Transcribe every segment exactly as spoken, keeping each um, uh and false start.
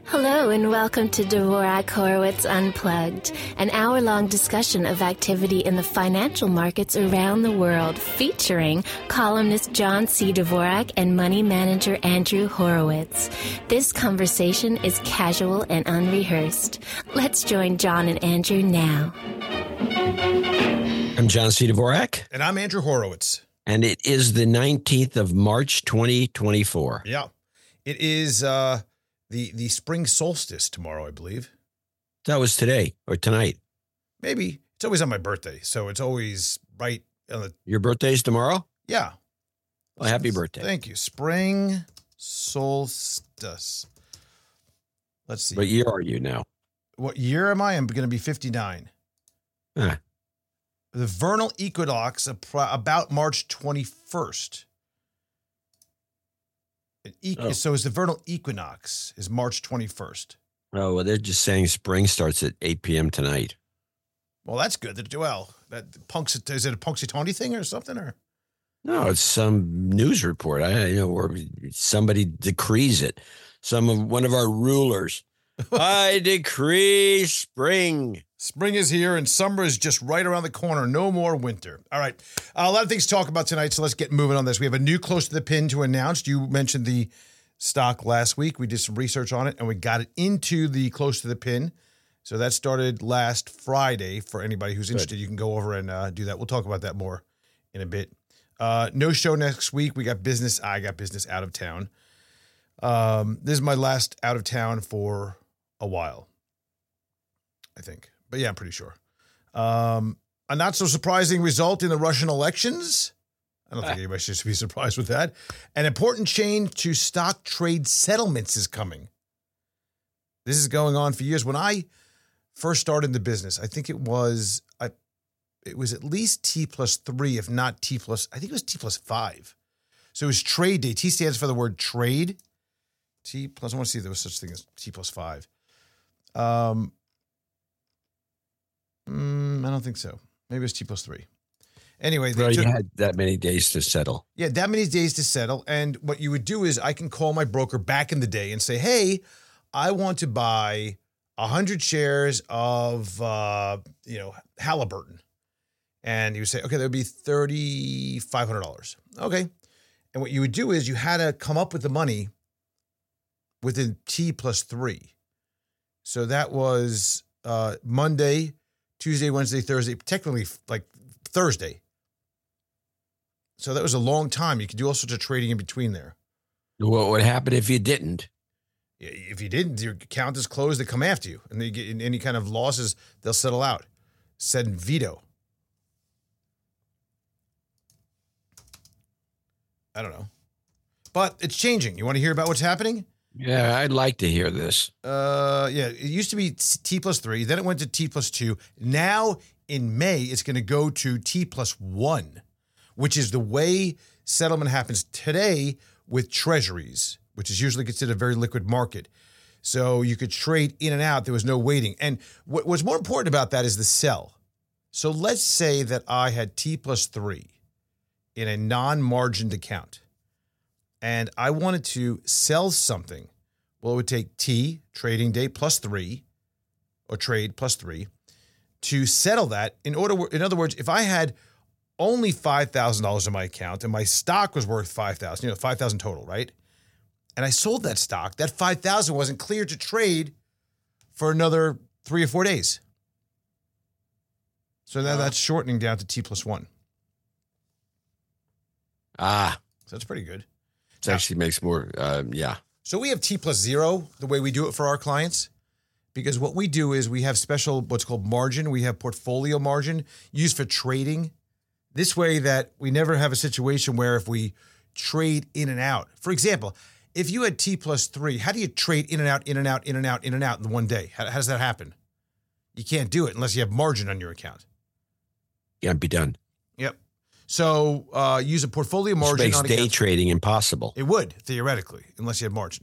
Hello and welcome to Dvorak Horowitz Unplugged, an hour-long discussion of activity in the financial markets around the world, featuring columnist John C. Dvorak and money manager Andrew Horowitz. This conversation is casual and unrehearsed. Let's join John and Andrew now. I'm John C. Dvorak. And I'm Andrew Horowitz. And it is the nineteenth of March, twenty twenty-four. Yeah. It is uh, the, the spring solstice tomorrow, I believe. That was today or tonight. Maybe. It's always on my birthday, so it's always right on the... Your birthday's tomorrow? Yeah. Well, happy birthday. Thank you. Spring solstice. Let's see. What year are you now? What year am I? I'm going to be fifty-nine. Huh. The vernal equinox about March twenty-first. E- oh. So is the vernal equinox is March twenty-first. Oh, well, they're just saying spring starts at eight p.m. tonight. Well, that's good. That well, that punks is it a Punxsutawney thing or something or? No, it's some news report. I you know where somebody decrees it. Some of one of our rulers. I decree spring. Spring is here and summer is just right around the corner. No more winter. All right. Uh, a lot of things to talk about tonight, so let's get moving on this. We have a new close to the pin to announce. You mentioned the stock last week. We did some research on it, and we got it into the close to the pin. So that started last Friday. For anybody who's interested, Good. You can go over and uh, do that. We'll talk about that more in a bit. Uh, no show next week. We got business. I got business out of town. Um, this is my last out of town for a while, I think. But yeah, I'm pretty sure. Um, a not so surprising result in the Russian elections. I don't think anybody should be surprised with that. An important change to stock trade settlements is coming. This is going on for years. When I first started the business, I think it was I, it was at least T plus three, if not T plus. I think it was T plus five. So it was trade day. T stands for the word trade. T plus. I want to see if there was such thing as T plus five. Um. Mm, I don't think so. Maybe it's T plus three. Anyway, they well, took, you had that many days to settle. Yeah, that many days to settle. And what you would do is I can call my broker back in the day and say, hey, I want to buy one hundred shares of, uh, you know, Halliburton. And he would say, okay, that would be three thousand five hundred dollars. Okay. And what you would do is you had to come up with the money within T plus three. So that was uh, Monday, Tuesday, Wednesday, Thursday, technically like Thursday. So that was a long time. You could do all sorts of trading in between there. What would happen if you didn't? If you didn't, your account is closed. They come after you. And they get any kind of losses, they'll settle out. Send veto. I don't know. But it's changing. You want to hear about what's happening? Yeah, I'd like to hear this. Uh, yeah, it used to be T plus three. Then it went to T plus two. Now in May, it's going to go to T plus one, which is the way settlement happens today with treasuries, which is usually considered a very liquid market. So you could trade in and out. There was no waiting. And what, what's more important about that is the sell. So let's say that I had T plus three in a non-margined account, and I wanted to sell something. Well, it would take T, trading day, plus three, or trade plus three, to settle that. In order, in other words, if I had only five thousand dollars in my account and my stock was worth five thousand dollars, you know, five thousand dollars total, right? And I sold that stock, that five thousand dollars wasn't cleared to trade for another three or four days. So now that's shortening down to T plus one. Ah. So that's pretty good. It actually makes more, uh, yeah. So we have T plus zero, the way we do it for our clients, because what we do is we have special, what's called margin. We have portfolio margin used for trading. This way that we never have a situation where if we trade in and out. For example, if you had T plus three, how do you trade in and out, in and out, in and out, in and out in one day? How, how does that happen? You can't do it unless you have margin on your account. Can't be done. Yep. So uh, use a portfolio margin. Which makes on day account. trading impossible. It would, theoretically, unless you had margin.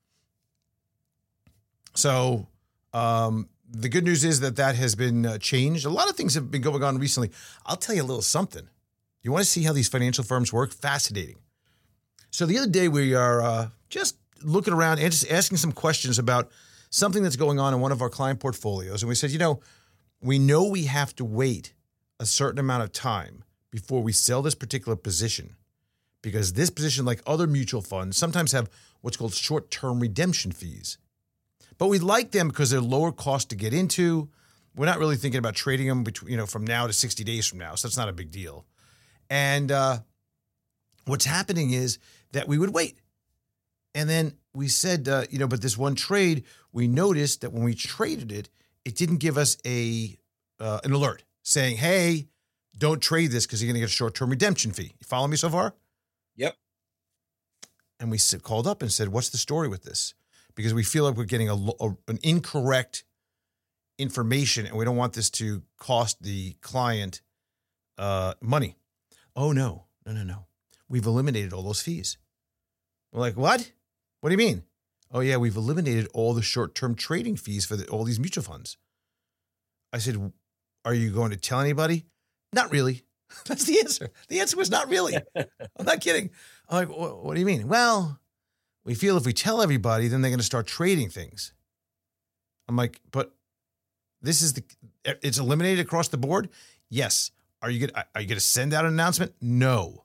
So um, the good news is that that has been uh, changed. A lot of things have been going on recently. I'll tell you a little something. You want to see how these financial firms work? Fascinating. So the other day we are uh, just looking around and just asking some questions about something that's going on in one of our client portfolios. And we said, you know, we know we have to wait a certain amount of time before we sell this particular position, because this position, like other mutual funds, sometimes have what's called short-term redemption fees. But we like them because they're lower cost to get into. We're not really thinking about trading them between, you know, from now to sixty days from now. So that's not a big deal. And uh, what's happening is that we would wait. And then we said, uh, you know, but this one trade, we noticed that when we traded it, it didn't give us a uh, an alert saying, hey, don't trade this because you're going to get a short-term redemption fee. You follow me so far? Yep. And we called up and said, what's the story with this? Because we feel like we're getting a, a, an incorrect information and we don't want this to cost the client uh, money. Oh, no, no, no, no. We've eliminated all those fees. We're like, what? What do you mean? Oh, yeah, we've eliminated all the short-term trading fees for the, all these mutual funds. I said, are you going to tell anybody? Not really. That's the answer. The answer was not really. I'm not kidding. I'm like, what do you mean? Well, we feel if we tell everybody, then they're going to start trading things. I'm like, but this is the, it's eliminated across the board? Yes. Are you going are you going to send out an announcement? No.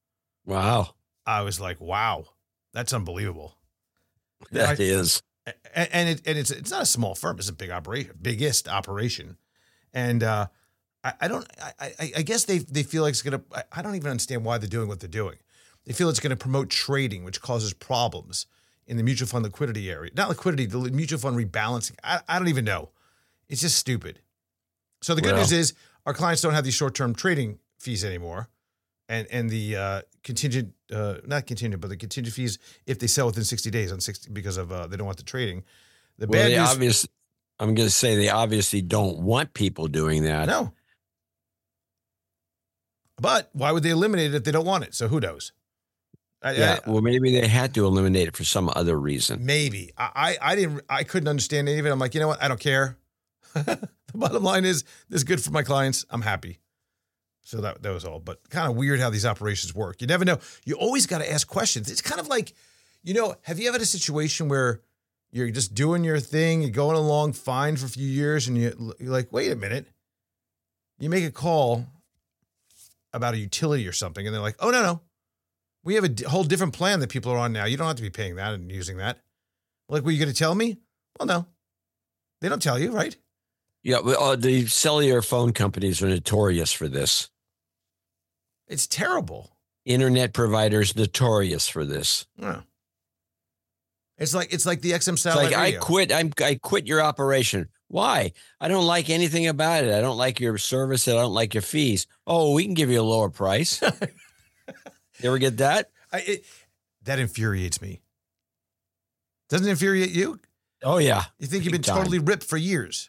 Wow. I was like, wow, that's unbelievable. That I, is. And, and, it, and it's it's not a small firm. It's a big operation, biggest operation. And uh, I, I don't, I, I guess they they feel like it's going to, I don't even understand why they're doing what they're doing. They feel it's going to promote trading, which causes problems in the mutual fund liquidity area. Not liquidity, the mutual fund rebalancing. I, I don't even know. It's just stupid. So the good Well. news is our clients don't have these short-term trading fees anymore. And and the uh, contingent, uh, not contingent, but the contingent fees if they sell within sixty days on sixty because of uh, they don't want the trading. The Well, bad they news, obvious, I'm going to say they obviously don't want people doing that. no. But why would they eliminate it if they don't want it? So who knows? I, Yeah, I, well, maybe they had to eliminate it for some other reason. maybe I, I I didn't I couldn't understand any of it. I'm like, you know what? I don't care. The bottom line is this is good for my clients. I'm happy. So that that was all. But kind of weird how these operations work. You never know. You always got to ask questions. It's kind of like, you know, have you ever had a situation where you're just doing your thing, you're going along fine for a few years, and you, you're like, wait a minute. You make a call about a utility or something, and they're like, oh, no, no. We have a d- whole different plan that people are on now. You don't have to be paying that and using that. Like, were you going to tell me? Well, no. They don't tell you, right? Yeah, well, uh, the cellular phone companies are notorious for this. It's terrible. Internet providers notorious for this. Yeah. It's like it's like the X M It's satellite like I radio. quit. I'm I quit your operation. Why? I don't like anything about it. I don't like your service. I don't like your fees. Oh, we can give you a lower price. You ever get that? I, it, that infuriates me. Doesn't it infuriate you? Oh yeah. You think you've Big been time. totally ripped for years.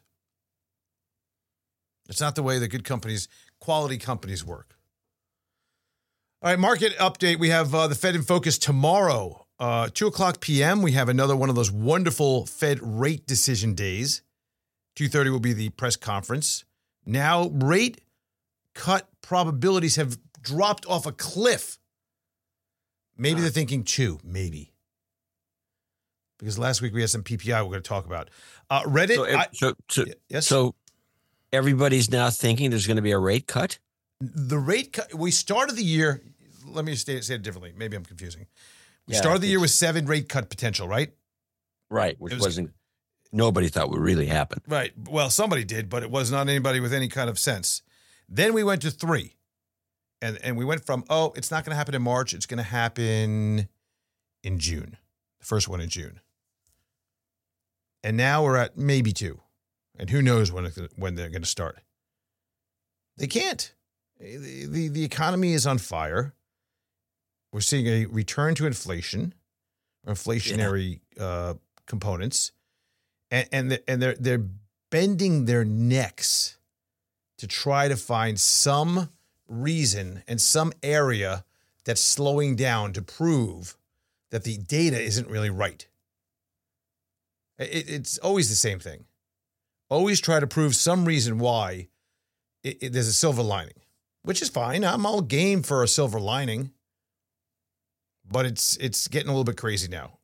It's not the way that good companies, quality companies work. All right, market update. We have uh, the Fed in focus tomorrow, uh, two o'clock p.m. We have another one of those wonderful Fed rate decision days. two thirty will be the press conference. Now, rate cut probabilities have dropped off a cliff. Maybe they're thinking two, maybe. Because last week we had some P P I we're going to talk about. Uh, Reddit. So, I, so, so, yes. so everybody's now thinking there's going to be a rate cut? The rate cut, we started the year, let me say, say it differently. Maybe I'm confusing. We Yeah, started the year it's- with seven rate cut potential, right? Right, which It was- wasn't, nobody thought would really happen. Right. Well, somebody did, but it was not anybody with any kind of sense. Then we went to three. And and we went from, oh, it's not going to happen in March. It's going to happen in June. The first one in June. And now we're at maybe two. And who knows when it, when they're going to start. They can't. The, the, the economy is on fire. We're seeing a return to inflation, or inflationary uh, components. And, and, the, and they're, they're bending their necks to try to find some reason and some area that's slowing down to prove that the data isn't really right. It, it's always the same thing. Always try to prove some reason why it, it, there's a silver lining, which is fine. I'm all game for a silver lining, but it's it's getting a little bit crazy now.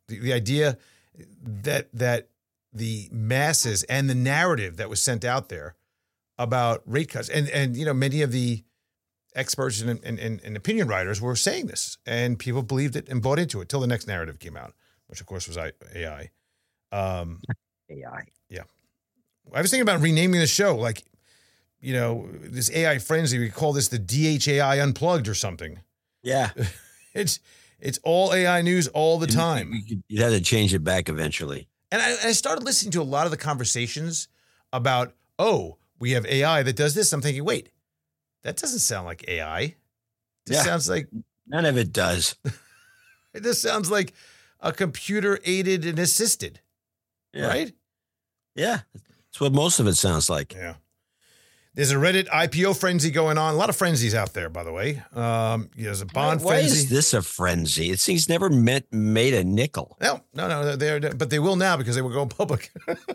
The, the idea that that the masses and the narrative that was sent out there about rate cuts, and and you know many of the experts and, and, and, and opinion writers were saying this, and people believed it and bought into it till the next narrative came out, which of course was A I. Um, A I. Yeah. I was thinking about renaming the show, like, you know, this A I frenzy. We call this the D H A I Unplugged or something. Yeah. it's it's all A I news all the time. You, you had to change it back eventually. And I, I started listening to a lot of the conversations about, oh, we have A I that does this. I'm thinking, wait, that doesn't sound like A I. This Yeah. sounds like None of it does. it just sounds like a computer aided and assisted. Yeah. Right? Yeah. That's what most of it sounds like. Yeah. There's a Reddit I P O frenzy going on. A lot of frenzies out there, by the way. Um, there's a bond Why frenzy. is this a frenzy? It seems never meant made a nickel. No, no, no. They're, they're, but they will now because they will go public.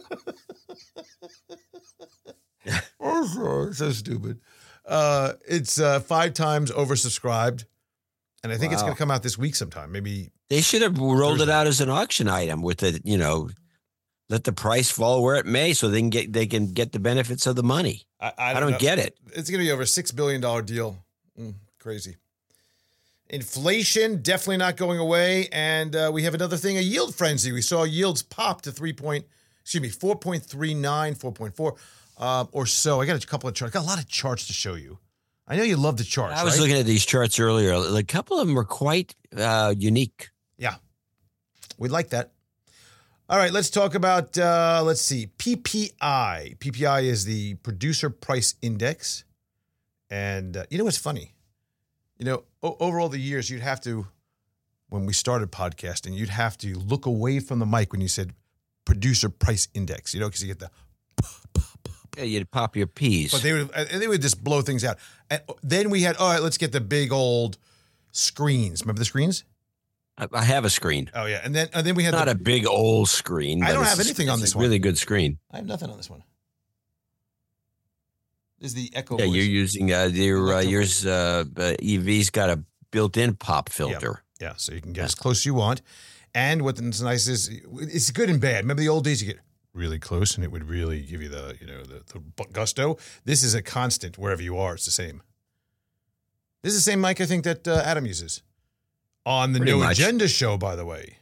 Oh, so, so stupid. Uh, it's uh, five times oversubscribed. And I think it's Wow. going to come out this week sometime. Maybe. They should have rolled Thursday. it out as an auction item with the, you know, let the price fall where it may, so they can get they can get the benefits of the money. I, I don't, know. get it. It's going to be over a six billion dollars deal. Mm, crazy. Inflation definitely not going away. And uh, we have another thing, a yield frenzy. We saw yields pop to three point, excuse me, four point three nine, four point four uh, or so. I got a couple of charts. I got a lot of charts to show you. I know you love the charts. I was right? looking at these charts earlier. A couple of them were quite uh, unique. Yeah. We'd like that. All right, let's talk about, uh, let's see, P P I. P P I is the Producer Price Index. And uh, you know what's funny? You know, o- over all the years, you'd have to, when we started podcasting, you'd have to look away from the mic when you said Producer Price Index, you know, because you get the, Yeah, you'd pop your peas. but they would, and they would just blow things out. And then we had, all right, let's get the big old screens. Remember the screens? I, I have a screen. Oh, yeah. And then and then we had Not the, a big old screen. I but don't it's have a- anything on it's this a one. Really good screen. I have nothing on this one. This is the Echo Yeah, Voice. you're using uh, your uh, Electro- yours. Uh, uh, E V's got a built-in pop filter. Yeah, so you can get as close as you want. And what's nice is it's good and bad. Remember the old days, you get really close and it would really give you the, you know, the, the gusto. This is a constant wherever you are. It's the same. This is the same mic I think that uh, Adam uses on the Pretty No much. Agenda show, by the way.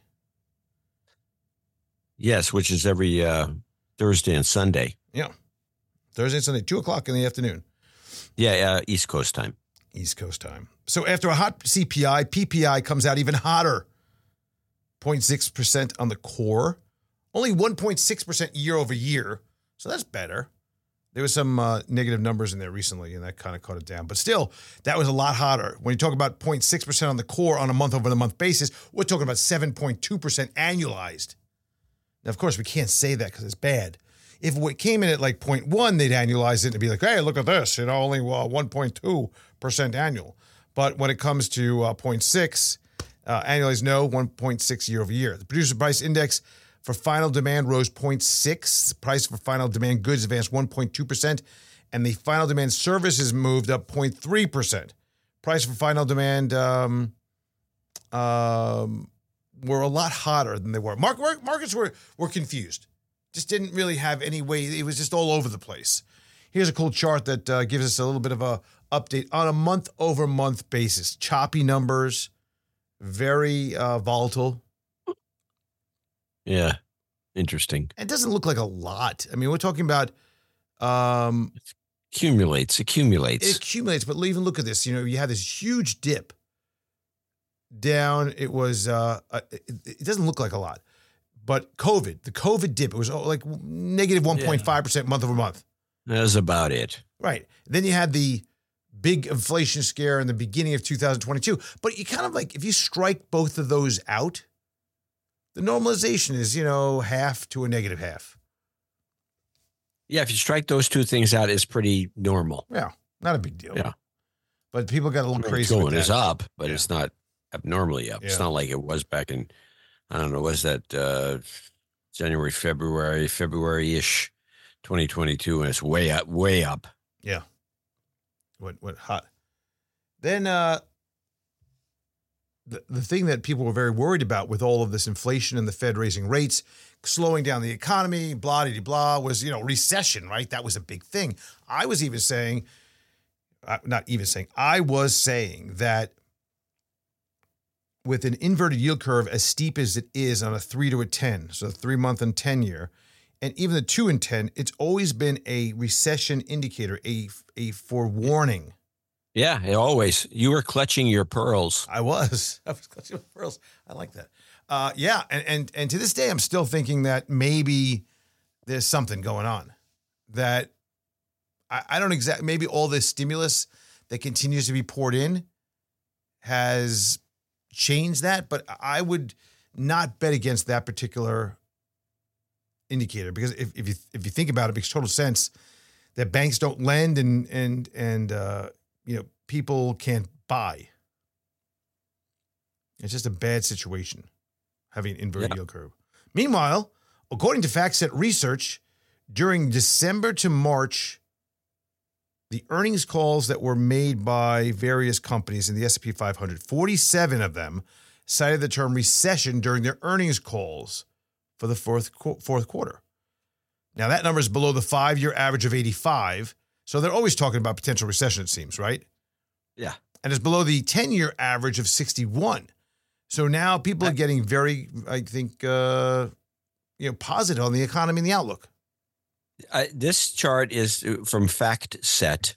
Yes, which is every uh, Thursday and Sunday. Yeah. Thursday and Sunday, two o'clock in the afternoon, Yeah, uh, East Coast time. East Coast time. So after a hot C P I, P P I comes out even hotter. zero point six percent on the core. Only one point six percent year over year. So that's better. There was some uh, negative numbers in there recently, and that kind of caught it down. But still, that was a lot hotter. When you talk about zero point six percent on the core on a month-over-the-month basis, we're talking about seven point two percent annualized. Now, of course, we can't say that because it's bad. If it came in at like zero point one, they'd annualize it and be like, hey, look at this, you know, only uh, one point two percent annual. But when it comes to uh, zero point six, uh, annualized, no, one point six year over year. The Producer Price Index for final demand rose zero point six. The price for final demand goods advanced one point two percent. And the final demand services moved up zero point three percent. Price for final demand um, um, were a lot hotter than they were. Market, markets were, were confused. Just didn't really have any way. It was just all over the place. Here's a cool chart that uh, gives us a little bit of a update on a month-over-month basis. Choppy numbers, very uh, volatile. Yeah, interesting. It doesn't look like a lot. I mean, we're talking about um, Accumulates, accumulates. it accumulates, but even look at this. You know, you had this huge dip down. It was, uh, uh, it, it doesn't look like a lot, but COVID, the COVID dip, it was oh, like negative one point five percent month over month. That's about it. Right. Then you had the big inflation scare in the beginning of two thousand twenty-two. But you kind of like, if you strike both of those out, the normalization is, you know, half to a negative half. Yeah, if you strike those two things out, it's pretty normal. Yeah. Not a big deal. Yeah. But people got a little It's crazy going with is that. up, but Yeah. it's not abnormally up. It's Yeah. not like it was back in, I don't know, was that uh, January, February, February-ish, twenty twenty-two, and it's way up, way up. Yeah. What, what hot. Then uh, the, the thing that people were very worried about with all of this inflation and the Fed raising rates, slowing down the economy, blah, blah, blah, was, you know, recession, right? That was a big thing. I was even saying, uh, not even saying, I was saying that with an inverted yield curve as steep as it is on a three to a ten, so three month and ten year, and even the two and ten, it's always been a recession indicator, a, a forewarning. Yeah, it always. You were clutching your pearls. I was. I was clutching my pearls. I like that. Uh, yeah, and, and and to this day, I'm still thinking that maybe there's something going on. That I, I don't exactly, maybe all this stimulus that continues to be poured in has changed that, but I would not bet against that particular indicator, because if, if you if you think about it, it makes total sense that banks don't lend and and and uh, you know, people can't buy. It's just a bad situation having an inverted yeah. yield curve. Meanwhile, according to FactSet research, during December to March, the earnings calls that were made by various companies in the S and P five hundred, forty-seven of them cited the term recession during their earnings calls for the fourth fourth quarter. Now, that number is below the five-year average of eighty-five, so they're always talking about potential recession, it seems, right? Yeah. And it's below the ten-year average of sixty-one. So now people are getting very, I think, uh, you know, positive on the economy and the outlook. I, this chart is from FactSet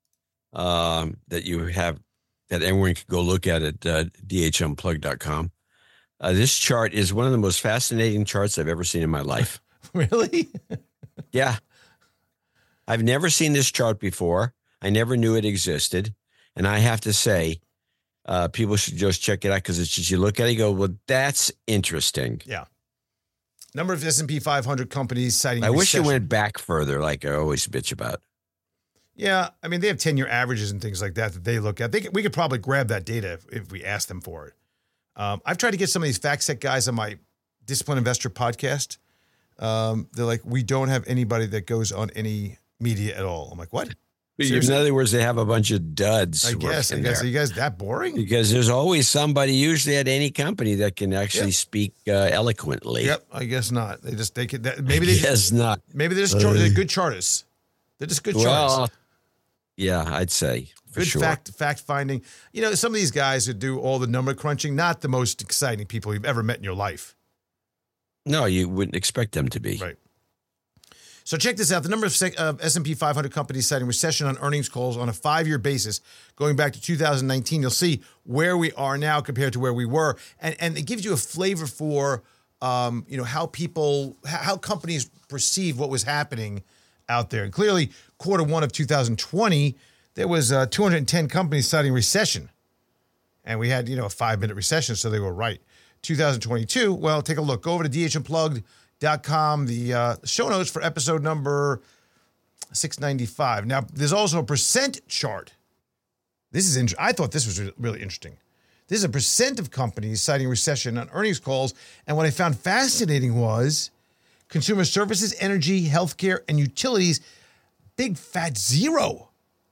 um, that you have, that everyone can go look at at uh, D H unplugged dot com. Uh, this chart is one of the most fascinating charts I've ever seen in my life. Really? Yeah. I've never seen this chart before. I never knew it existed. And I have to say, uh, people should just check it out, because it's just, you look at it, you go, well, that's interesting. Yeah. Number of S and P five hundred companies citing I recession. wish it went back further, like I always bitch about. Yeah, I mean, they have ten-year averages and things like that that they look at. They could, we could probably grab that data if, if we asked them for it. Um, I've tried to get some of these FactSet guys on my Disciplined Investor podcast. Um, they're like, we don't have anybody that goes on any media at all. I'm like, what? In other words, they have a bunch of duds. I guess. I guess. Are you guys that boring? Because there's always somebody, usually at any company, that can actually yep. speak uh, eloquently. Yep. I guess not. They just they could. That, maybe they guess not. Maybe they're just uh, they're good chartists. They're just good chartists. Well, yeah, I'd say for good sure. fact fact finding. You know, some of these guys who do all the number crunching, not the most exciting people you've ever met in your life. No, you wouldn't expect them to be. Right. So check this out. The number of S and P five hundred companies citing recession on earnings calls on a five-year basis, going back to two thousand nineteen, you'll see where we are now compared to where we were. And, and it gives you a flavor for, um, you know, how people, how companies perceive what was happening out there. And clearly, quarter one of two thousand twenty, there was uh, two hundred ten companies citing recession. And we had, you know, a five-minute recession, so they were right. two thousand twenty-two, well, take a look. Go over to D H unplugged dot com, the uh, show notes for episode number six ninety-five. Now, there's also a percent chart. This is interesting. I thought this was really interesting. This is a percent of companies citing recession on earnings calls. And what I found fascinating was consumer services, energy, healthcare, and utilities, big fat zero.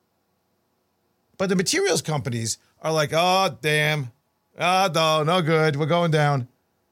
But the materials companies are like, oh, damn. Oh, no, no good. We're going down.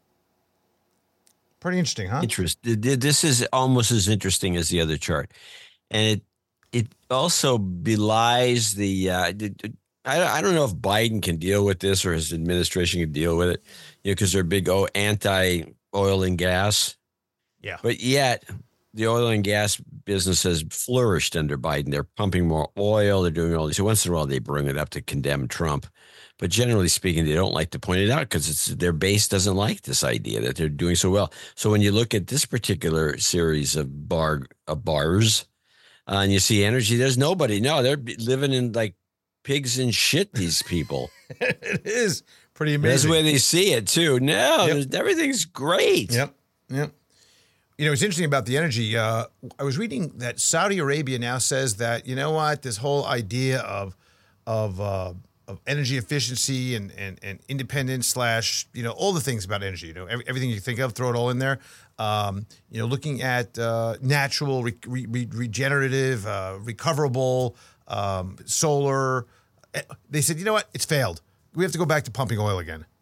Pretty interesting, huh? Interesting. This is almost as interesting as the other chart. And it it also belies the, uh, I, I don't know if Biden can deal with this or his administration can deal with it, you know, because they're big oh, anti-oil and gas. Yeah. But yet, the oil and gas business has flourished under Biden. They're pumping more oil. They're doing all this. So once in a while, they bring it up to condemn Trump. But generally speaking, they don't like to point it out because it's their base doesn't like this idea that they're doing so well. So when you look at this particular series of bar of bars uh, and you see energy, there's nobody. No, they're living in like pigs and shit, these people. It is pretty amazing. That's the way they see it, too. No, Yep. everything's great. Yep, yep. You know, it's interesting about the energy. Uh, I was reading that Saudi Arabia now says that, you know what, this whole idea of of uh, of energy efficiency and, and, and independence slash, you know, all the things about energy, you know, every, everything you think of, throw it all in there. Um, you know, looking at uh, natural, re- re- regenerative, uh, recoverable, um, solar. They said, you know what, it's failed. We have to go back to pumping oil again.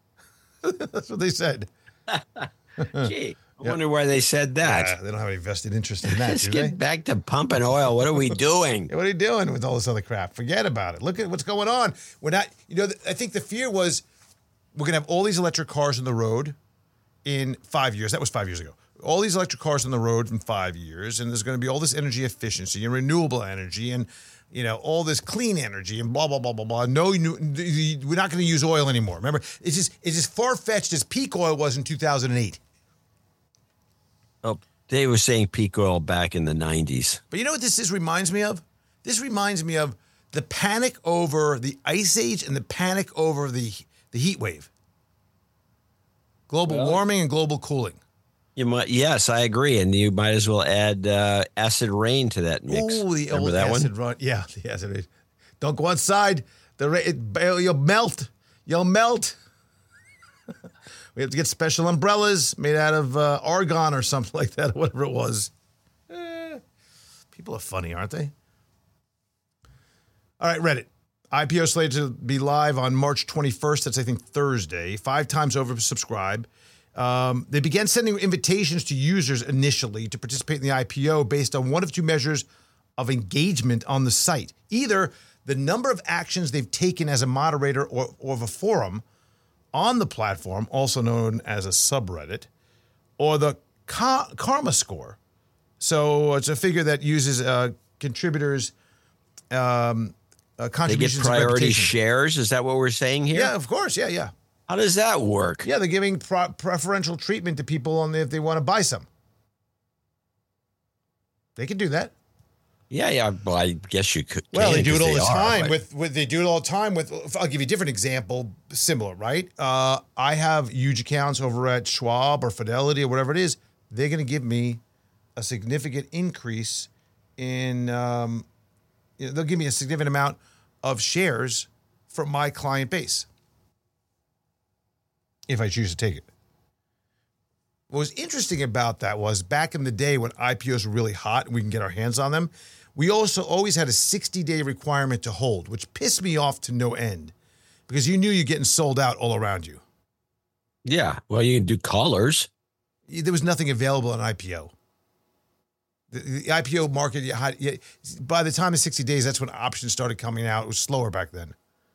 That's what they said. Gee, I wonder why they said that. Yeah, they don't have any vested interest in that, Let's do get they? back to pumping oil. What are we doing? What are you doing with all this other crap? Forget about it. Look at what's going on. We're not, you know, I think the fear was we're going to have all these electric cars on the road in five years. That was five years ago. All these electric cars on the road in five years, and there's going to be all this energy efficiency and renewable energy and, you know, all this clean energy and blah, blah, blah, blah, blah. No, we're not going to use oil anymore. Remember, it's just, it's as far-fetched as peak oil was in two thousand eight. Oh, they were saying peak oil back in the nineties. But you know what this is, reminds me of? This reminds me of the panic over the ice age and the panic over the, the heat wave. Global well, warming and global cooling. You might, yes, I agree, and you might as well add uh, acid rain to that mix. Oh, the Remember old that acid one? run. Yeah, the acid rain. Don't go outside. The ra- it, you'll melt. You'll melt. We have to get special umbrellas made out of uh, argon or something like that, whatever it was. Eh, people are funny, aren't they? All right, Reddit. I P O slated to be live on March twenty-first. That's, I think, Thursday. Five times oversubscribed. Um, they began sending invitations to users initially to participate in the I P O based on one of two measures of engagement on the site. Either the number of actions they've taken as a moderator or, or of a forum on the platform, also known as a subreddit, or the ka- karma score. So it's a figure that uses uh, contributors' um, uh, contributions. They get priority and shares? Is that what we're saying here? Yeah, of course. Yeah, yeah. How does that work? Yeah, they're giving pro- preferential treatment to people on the, if they want to buy some. They can do that. Yeah, yeah. Well, I guess you could. Well, can, they do it all they the are, time. but- With, with they do it all the time. With I'll give you a different example, similar, right? Uh, I have huge accounts over at Schwab or Fidelity or whatever it is. They're going to give me a significant increase in. Um, you know, they'll give me a significant amount of shares from my client base if I choose to take it. What was interesting about that was back in the day when I P Os were really hot and we can get our hands on them, we also always had a sixty-day requirement to hold, which pissed me off to no end because you knew you're getting sold out all around you. Yeah. Well, you can do callers. There was nothing available on I P O. The, the I P O market, you had, you, by the time of sixty days, that's when options started coming out. It was slower back then.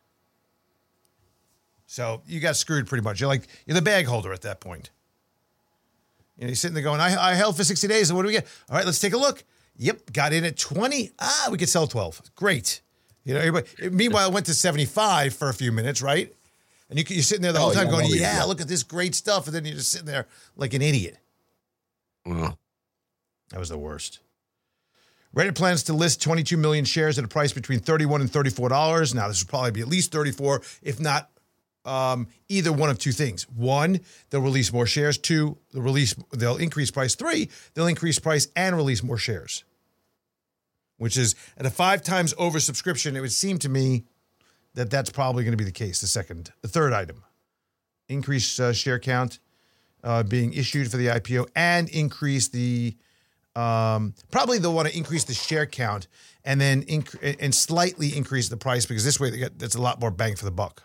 So you got screwed pretty much. You're like, you're the bag holder at that point. You know, you're sitting there going, I, I held for sixty days. And what do we get? All right, let's take a look. Yep, got in at twenty. Ah, we could sell twelve. Great. You know, everybody. Meanwhile, it went to seventy-five for a few minutes, right? And you, you're sitting there the whole Oh, time yeah, going, oh, yeah, yeah. look at this great stuff. And then you're just sitting there like an idiot. Well, That was the worst. Reddit plans to list twenty-two million shares at a price between thirty-one dollars and thirty-four dollars. Now, this will probably be at least thirty-four, if not um, either one of two things. One, they'll release more shares. Two, they'll release, they'll increase price. Three, they'll increase price and release more shares, which is at a five times oversubscription. It would seem to me that that's probably going to be the case. The second, the third item, increase uh, share count uh, being issued for the I P O and increase the Um, probably they'll want to increase the share count and then inc- and slightly increase the price because this way they get, that's a lot more bang for the buck.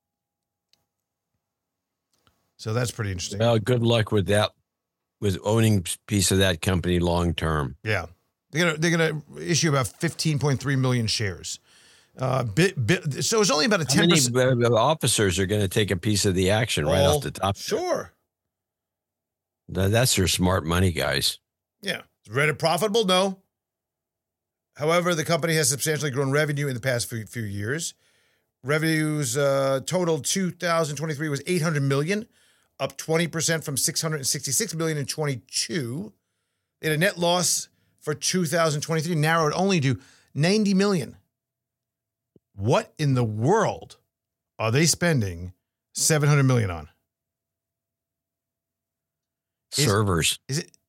So that's pretty interesting. well, good luck with that, with owning a piece of that company long term. Yeah, they're gonna they're gonna issue about fifteen point three million shares. Uh, bit, bit, so it's only about a How ten many percent. uh, officers are going to take a piece of the action right off the top? Sure. That- That's their smart money, guys. Yeah. Is Reddit profitable? No. However, the company has substantially grown revenue in the past few, few years. Revenues uh, total two thousand twenty-three was eight hundred million dollars, up twenty percent from six hundred sixty-six million dollars in twenty-two. They had a net loss for two thousand twenty-three, narrowed only to ninety million dollars. What in the world are they spending seven hundred million dollars on? Is- Servers. Is it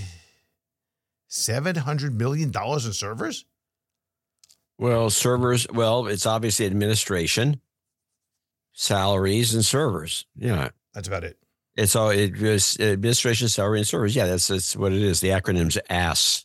seven hundred million dollars in servers? Well, servers, well, it's obviously administration, salaries, and servers. Yeah. That's about it. It's all it was administration, salary, and servers. Yeah, that's that's what it is. The acronym's ASS.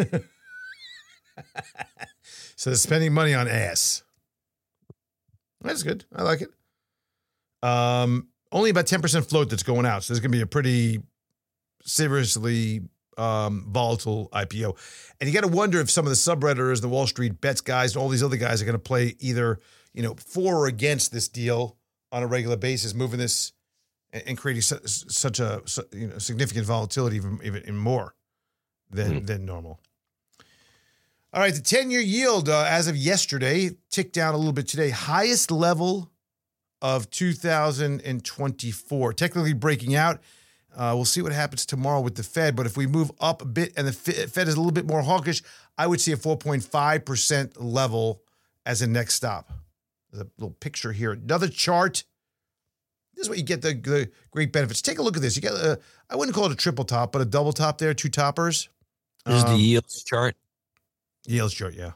So they're spending money on ass. That's good. I like it. Um, only about ten percent float that's going out. So there's going to be a pretty seriously um, volatile I P O. And you got to wonder if some of the subredditors, the Wall Street Bets guys, all these other guys are going to play either, you know, for or against this deal on a regular basis, moving this and creating su- such a su- you know significant volatility, even even more than mm-hmm. than normal. All right, the ten-year yield uh, as of yesterday ticked down a little bit today. Highest level of two thousand twenty-four. Technically breaking out. Uh, we'll see what happens tomorrow with the Fed. But if we move up a bit and the Fed is a little bit more hawkish, I would see a four point five percent level as a next stop. There's a little picture here. Another chart. This is what you get the, the great benefits. Take a look at this. You get a, I wouldn't call it a triple top, but a double top there, two toppers. This is um, the yields chart. Yields chart, yeah.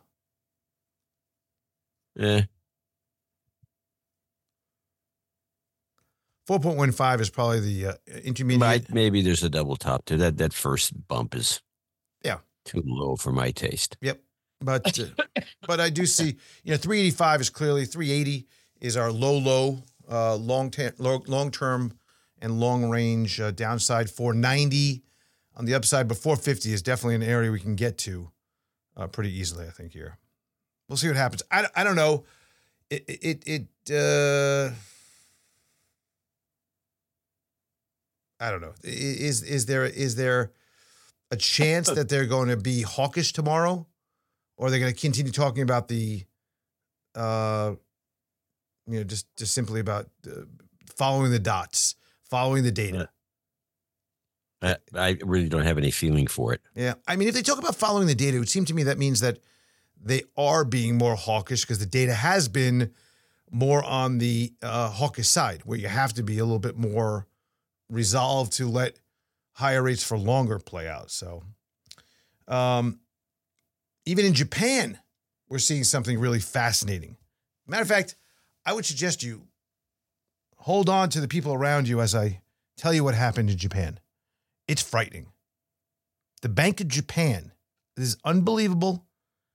Yeah. four point one five is probably the uh, intermediate. But maybe there's a double top there. That that first bump is yeah too low for my taste. Yep. But uh, but I do see, you know, three eighty-five is clearly, three eighty is our low, low, uh, long, ta- long term and long range uh, downside. four ninety on the upside, but four fifty is definitely an area we can get to uh, pretty easily, I think, here. We'll see what happens. I, I don't know. It, it, it, uh, I don't know. Is is there is there a chance that they're going to be hawkish tomorrow, or are they going to continue talking about the, uh, you know, just just simply about uh, following the dots, following the data? I, I really don't have any feeling for it. Yeah, I mean, if they talk about following the data, it would seem to me that means that they are being more hawkish because the data has been more on the uh, hawkish side, where you have to be a little bit more resolved to let higher rates for longer play out. So um, even in Japan, we're seeing something really fascinating. Matter of fact, I would suggest you hold on to the people around you as I tell you what happened in Japan. It's frightening. The Bank of Japan, this is unbelievable,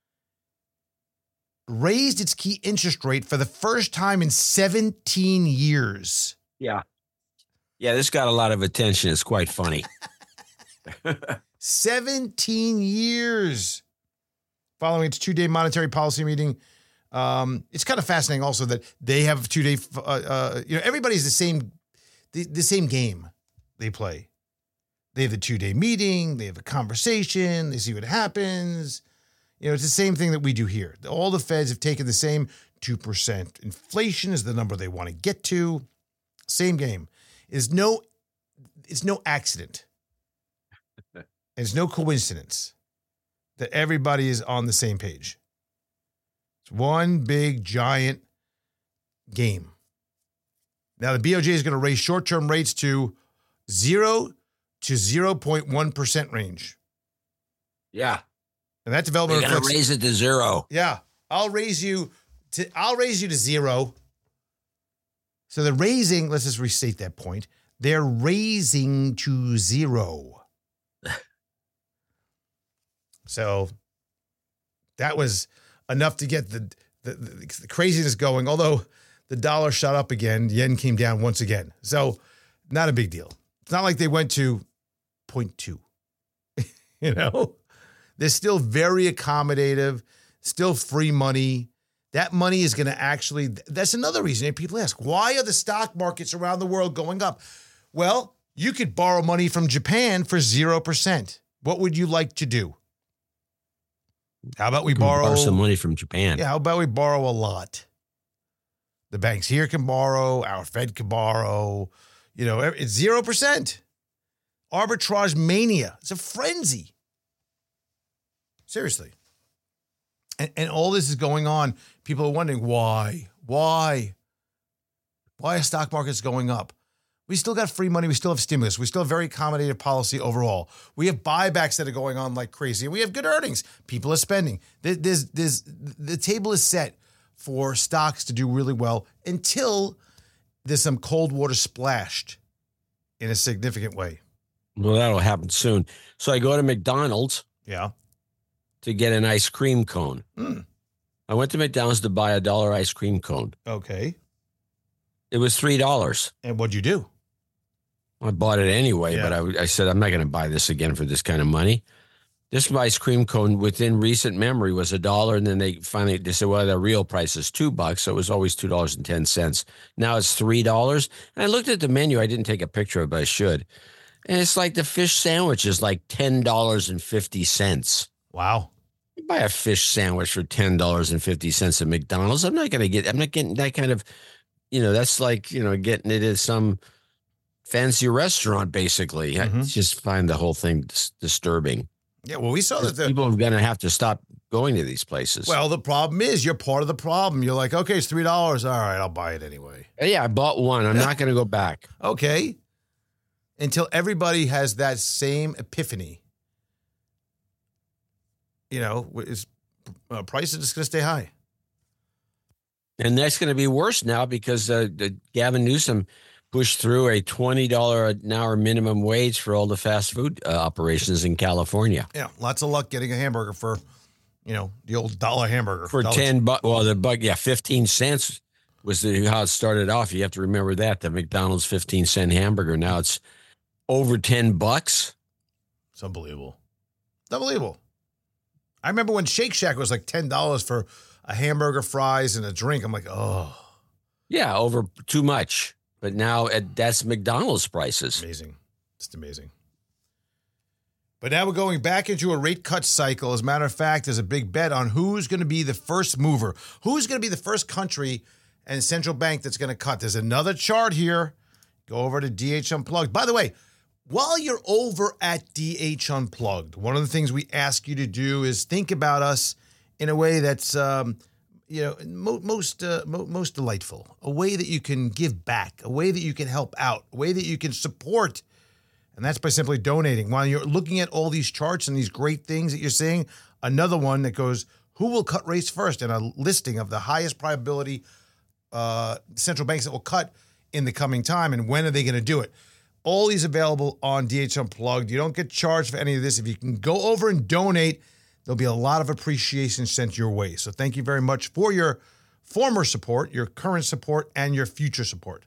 raised its key interest rate for the first time in seventeen years. Yeah. Yeah, this got a lot of attention. It's quite funny. seventeen years following its two-day monetary policy meeting. Um, it's kind of fascinating also that they have a two-day, uh, uh, you know, everybody's the same, the, the same game they play. They have the two-day meeting. They have a conversation. They see what happens. You know, it's the same thing that we do here. All the Feds have taken the same two percent. Inflation is the number they want to get to. Same game. Is no, it's no accident. It's no coincidence that everybody is on the same page. It's one big giant game. Now the B O J is going to raise short-term rates to zero to zero point one percent range. Yeah, and that development they're going to raise it to zero. Yeah, I'll raise you to I'll raise you to zero. So they're raising, let's just restate that point. They're raising to zero. So that was enough to get the, the, the craziness going. Although the dollar shot up again, yen came down once again. So not a big deal. It's not like they went to zero point two. You know, they're still very accommodative, still free money. That money is going to actually, that's another reason. People ask, why are the stock markets around the world going up? Well, you could borrow money from Japan for zero percent. What would you like to do? How about we borrow, borrow some money from Japan? Yeah, how about we borrow a lot? The banks here can borrow, our Fed can borrow. You know, it's zero percent. Arbitrage mania. It's a frenzy. Seriously. And, and all this is going on. People are wondering why, why, why are stock markets going up? We still got free money. We still have stimulus. We still have very accommodative policy overall. We have buybacks that are going on like crazy. And we have good earnings. People are spending. There's, there's, the table is set for stocks to do really well until there's some cold water splashed in a significant way. Well, that'll happen soon. So I go to McDonald's. Yeah. To get an ice cream cone. Mm. I went to McDonald's to buy a dollar ice cream cone. Okay. It was three dollars. And what'd you do? I bought it anyway, Yeah. but I, I said, I'm not going to buy this again for this kind of money. This ice cream cone within recent memory was a dollar, and then they finally they said, well, the real price is two bucks, so it was always two dollars and ten cents. Now it's three dollars. And I looked at the menu. I didn't take a picture of it, but I should. And it's like the fish sandwich is like ten dollars and fifty cents. Wow. You buy a fish sandwich for ten dollars and fifty cents at McDonald's. I'm not going to get, I'm not getting that kind of, you know, that's like, you know, getting it at some fancy restaurant, basically. Mhm. I just find the whole thing dis- disturbing. Yeah, well, we saw that. The, People are going to have to stop going to these places. well, the problem is you're part of the problem. You're like, okay, it's three dollars. All right, I'll buy it anyway. Yeah, I bought one. I'm not going to go back. Okay. Until everybody has that same epiphany. You know, is uh, price is just going to stay high. And that's going to be worse now because uh, the Gavin Newsom pushed through a twenty dollars an hour minimum wage for all the fast food uh, operations in California. Yeah, lots of luck getting a hamburger for, you know, the old dollar hamburger. For Dollar- ten bucks, well, the buck, yeah, fifteen cents was the, how it started off. You have to remember that, the McDonald's fifteen cent hamburger. Now it's over ten bucks. It's unbelievable. It's unbelievable. I remember when Shake Shack was like ten dollars for a hamburger, fries, and a drink. I'm like, oh. Yeah, over too much. But now at, that's McDonald's prices. Amazing. It's amazing. But now we're going back into a rate cut cycle. As a matter of fact, there's a big bet on who's going to be the first mover. Who's going to be the first country and central bank that's going to cut. There's another chart here. Go over to D H Unplugged. By the way, while you're over at D H Unplugged, one of the things we ask you to do is think about us in a way that's, um, you know, mo- most uh, mo- most delightful, a way that you can give back, a way that you can help out, a way that you can support. And that's by simply donating. While you're looking at all these charts and these great things that you're seeing, another one that goes, who will cut rates first? And a listing of the highest probability uh, central banks that will cut in the coming time, and when are they going to do it? All these available on D H Unplugged. You don't get charged for any of this. If you can go over and donate, there'll be a lot of appreciation sent your way. So thank you very much for your former support, your current support, and your future support.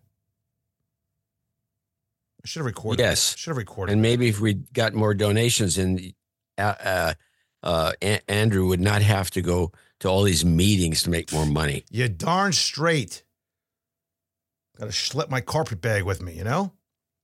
I should have recorded. Yes. I should have recorded. And maybe if we got more donations, and uh, uh, uh, A- Andrew would not have to go to all these meetings to make more money. You're darn straight. Got to schlep my carpet bag with me, you know?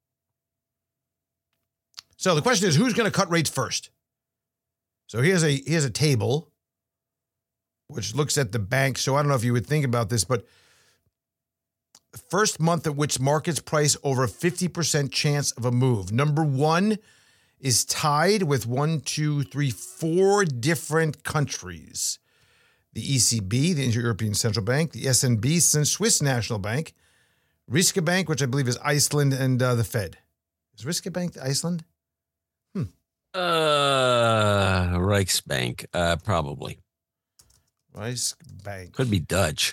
So the question is, who's going to cut rates first? So here's a here's a table which looks at the bank. So I don't know if you would think about this, but the first month at which markets price over a fifty percent chance of a move. Number one is tied with one, two, three, four different countries. The E C B, the European Central Bank, the S N B, Swiss National Bank, Riske Bank, which I believe is Iceland, and uh, the Fed. Is Riske Bank Iceland? Uh, Reichsbank, uh, probably. Riske Bank. Could be Dutch.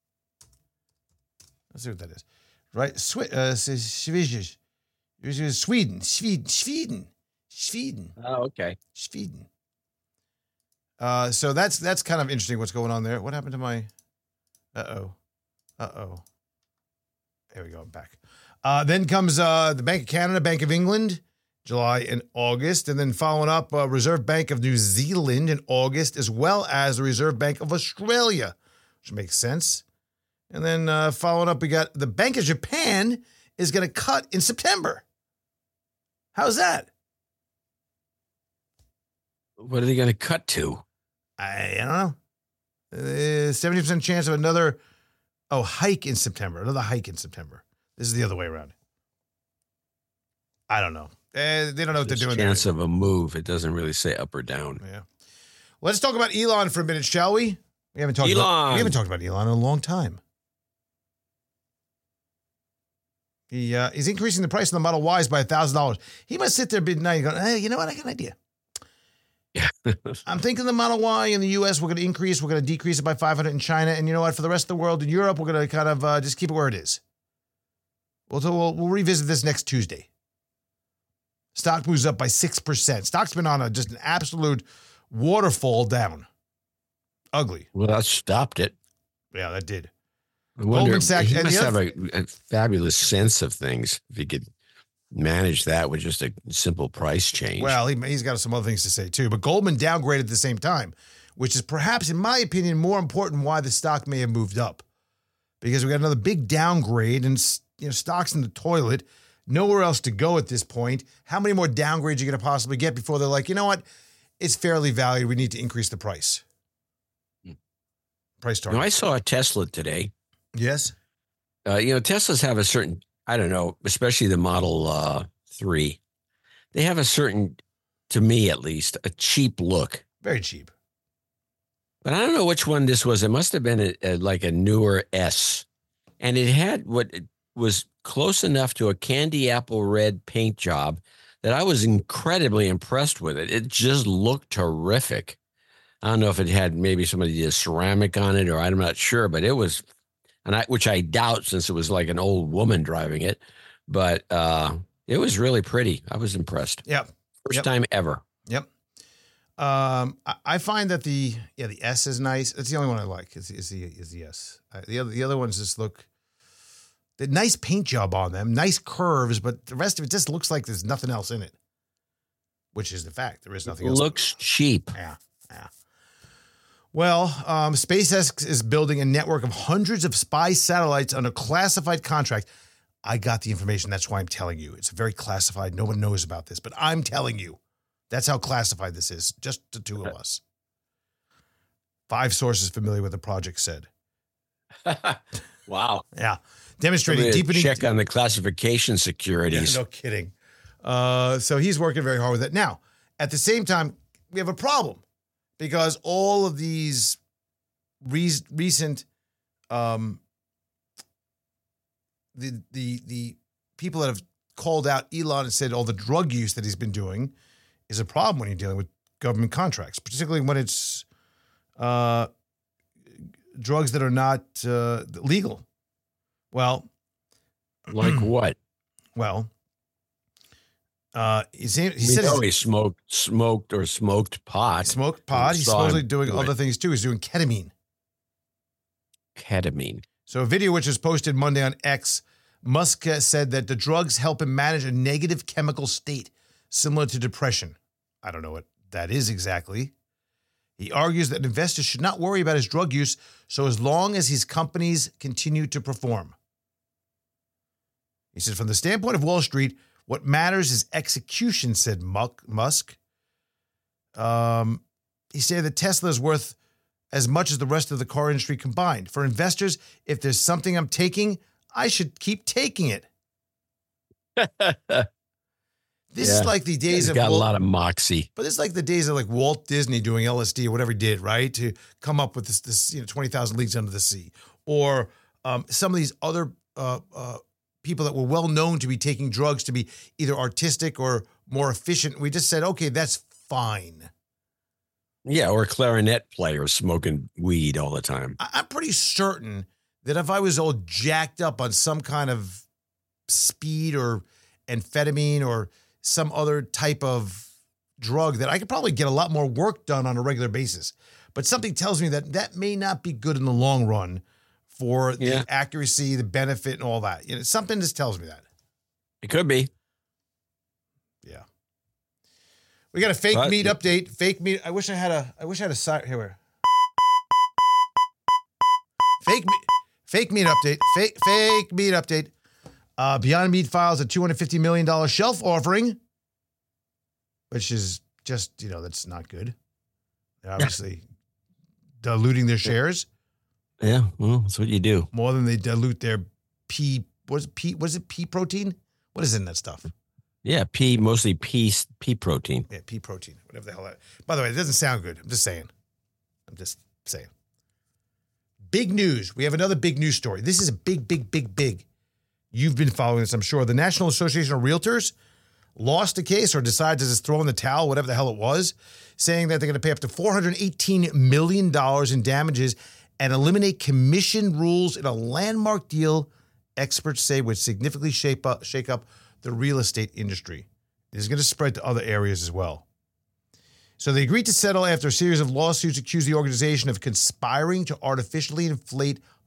Let's see what that is. Right, Swi- uh, Sweden, Sweden, Sweden, Sweden, Sweden, Oh, okay. Sweden. Uh, so that's that's kind of interesting. What's going on there? What happened to my? Uh oh, uh oh. There we go. I'm back. Uh, then comes uh, the Bank of Canada, Bank of England, July and August, and then following up, uh, Reserve Bank of New Zealand in August, as well as the Reserve Bank of Australia, which makes sense. And then uh, following up, we got the Bank of Japan is going to cut in September. How's that? What are they going to cut to? I, I don't know. Uh, seventy percent chance of another, oh, hike in September. Another hike in September. This is the other way around. I don't know. Uh, they don't know what There's they're a doing. chance of a move. It doesn't really say up or down. Yeah. Let's talk about Elon for a minute, shall we? We haven't talked about Elon. we haven't talked about Elon in a long time. He uh, he's increasing the price of the Model Ys by one thousand dollars. He must sit there midnight going, hey, you know what? I got an idea. Yeah. I'm thinking the Model Y in the U S, we're going to increase. We're going to decrease it by five hundred in China. And you know what? For the rest of the world, in Europe, we're going to kind of uh, just keep it where it is. We'll, we'll, we'll revisit this next Tuesday. Stock moves up by six percent. Stock's been on a just an absolute waterfall down. Ugly. Well, that stopped it. Yeah, that did. I wonder, Goldman Sachs. he and must the have other- a, a fabulous sense of things if he could manage that with just a simple price change. Well, he, he's got some other things to say too. But Goldman downgraded at the same time, which is perhaps, in my opinion, more important why the stock may have moved up. Because we got another big downgrade and, you know, stocks in the toilet, nowhere else to go at this point. How many more downgrades are you going to possibly get before they're like, you know what, it's fairly valued, we need to increase the price? Hmm. Price target. Now, I saw a Tesla today. Yes. Uh, you know, Teslas have a certain, I don't know, especially the Model uh, three. They have a certain, to me at least, a cheap look. Very cheap. But I don't know which one this was. It must have been a, a, like a newer S. And it had what was close enough to a candy apple red paint job that I was incredibly impressed with it. It just looked terrific. I don't know if it had maybe somebody did ceramic on it or I'm not sure, but it was, and I, which I doubt since it was like an old woman driving it. But uh, it was really pretty. I was impressed. Yep. First Yep. time ever. Yep. Um, I, I find that the yeah the S is nice. It's the only one I like. Is is the is the S. Uh, the other the other ones just look the nice paint job on them, nice curves, but the rest of it just looks like there's nothing else in it. Which is the fact. There is nothing else. Looks cheap. Yeah, yeah. Well, um, SpaceX is building a network of hundreds of spy satellites on a classified contract. I got the information. That's why I'm telling you. It's very classified. No one knows about this, but I'm telling you. That's how classified this is. Just the two of us. Five sources familiar with the project said. Wow. Yeah. Demonstrating Somebody deepening. check on the classification Yeah, securities. no kidding. Uh, so he's working very hard with it. Now, at the same time, we have a problem because all of these re- recent, um, the the the people that have called out Elon and said all the drug use that he's been doing is a problem when you're dealing with government contracts, particularly when it's uh, drugs that are not uh, legal. Well, Like what? well, uh, he, said- he We said know he he smoked, smoked or smoked pot. smoked pot. He's Saw supposedly him doing do other it. things too. He's doing ketamine. Ketamine. So a video which was posted Monday on X, Musk uh, said that the drugs help him manage a negative chemical state similar to depression. I don't know what that is exactly. He argues that investors should not worry about his drug use so as long as his companies continue to perform. He said, from the standpoint of Wall Street, what matters is execution, said Musk. Um, he said that Tesla is worth as much as the rest of the car industry combined. For investors, if there's something I'm taking, I should keep taking it. This Yeah. is like the days He's of got a Walt, lot of moxie. but this is like the days of like Walt Disney doing L S D or whatever he did, right? To come up with this, this you know, twenty thousand Leagues Under the Sea, or um, some of these other uh, uh, people that were well known to be taking drugs to be either artistic or more efficient. We just said, okay, that's fine. Yeah, or clarinet players smoking weed all the time. I- I'm pretty certain that if I was all jacked up on some kind of speed or amphetamine or some other type of drug, that I could probably get a lot more work done on a regular basis. But something tells me that that may not be good in the long run for the Yeah. accuracy, the benefit, and all that. You know, something just tells me that. It could be. Yeah. We got a fake But- meat update. Fake meat. I wish I had a. I wish I had a side here. Where? Fake meat. Fake meat update. Fake fake meat update. Uh, Beyond Meat files a two hundred fifty million dollars shelf offering, which is just, you know, that's not good. They're obviously diluting their shares Yeah, well, that's what you do. more than they dilute their pea. What is it, pea? What is it? Pea protein? What is in that stuff? Yeah, pea, mostly pea, pea protein. Yeah, pea protein, whatever the hell that. By the way, it doesn't sound good. I'm just saying. I'm just saying. Big news. We have another big news story. This is a big, big, big, big. You've been following this, I'm sure. The National Association of Realtors lost a case or decided to just throw in the towel, whatever the hell it was, saying that they're going to pay up to four hundred eighteen million dollars in damages and eliminate commission rules in a landmark deal, experts say, would significantly shape up, shake up the real estate industry. It is going to spread to other areas as well. So they agreed to settle after a series of lawsuits accused the organization of conspiring to artificially inflate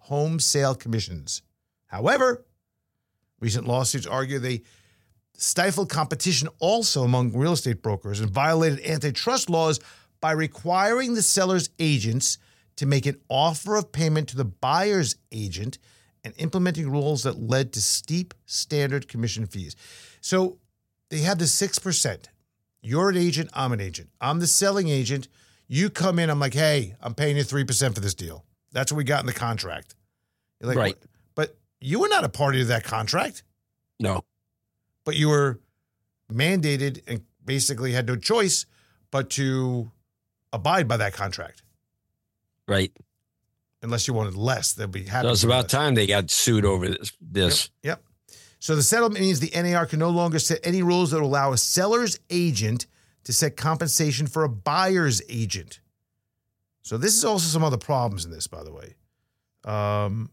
home sale commissions. However, recent lawsuits argue they stifled competition also among real estate brokers and violated antitrust laws by requiring the seller's agents to make an offer of payment to the buyer's agent and implementing rules that led to steep standard commission fees. So they have the six percent. You're an agent, I'm an agent. I'm the selling agent. You come in, I'm like, hey, I'm paying you three percent for this deal. That's what we got in the contract. You're like, right. What? But you were not a party to that contract. No. But you were mandated and basically had no choice but to abide by that contract. Right. Unless you wanted less, they'll be happy. So it's about time they got sued over this. this. Yep. yep. So the settlement means the N A R can no longer set any rules that will allow a seller's agent to set compensation for a buyer's agent. So this is also some other problems in this, by the way. Um,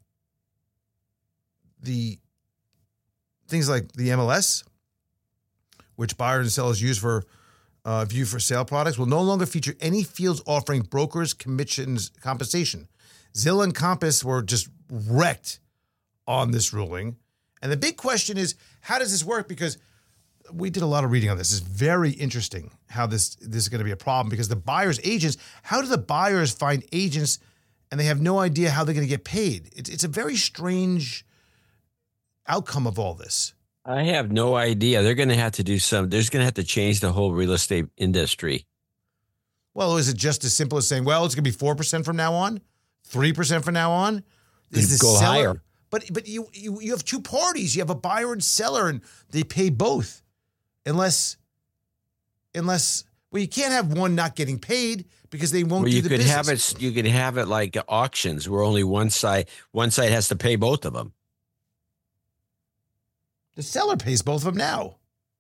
the things like the M L S, which buyers and sellers use for uh, view for sale products, will no longer feature any fields offering brokers commissions compensation. Zillow and Compass were just wrecked on this ruling. And the big question is, how does this work? Because we did a lot of reading on this. It's very interesting how this, this is going to be a problem because the buyer's agents, how do the buyers find agents and they have no idea how they're going to get paid? It's, it's a very strange outcome of all this. I have no idea. They're going to have to do some, there's going to have to change the whole real estate industry. Well, is it just as simple as saying, well, it's going to be four percent from now on? three percent from now on? Is go seller, higher. But but you, you you have two parties. You have a buyer and seller, and they pay both. Unless, unless well, you can't have one not getting paid because they won't Well, do you the could business. have it. You could have it like auctions, where only one side one side has to pay both of them. The seller pays both of them now.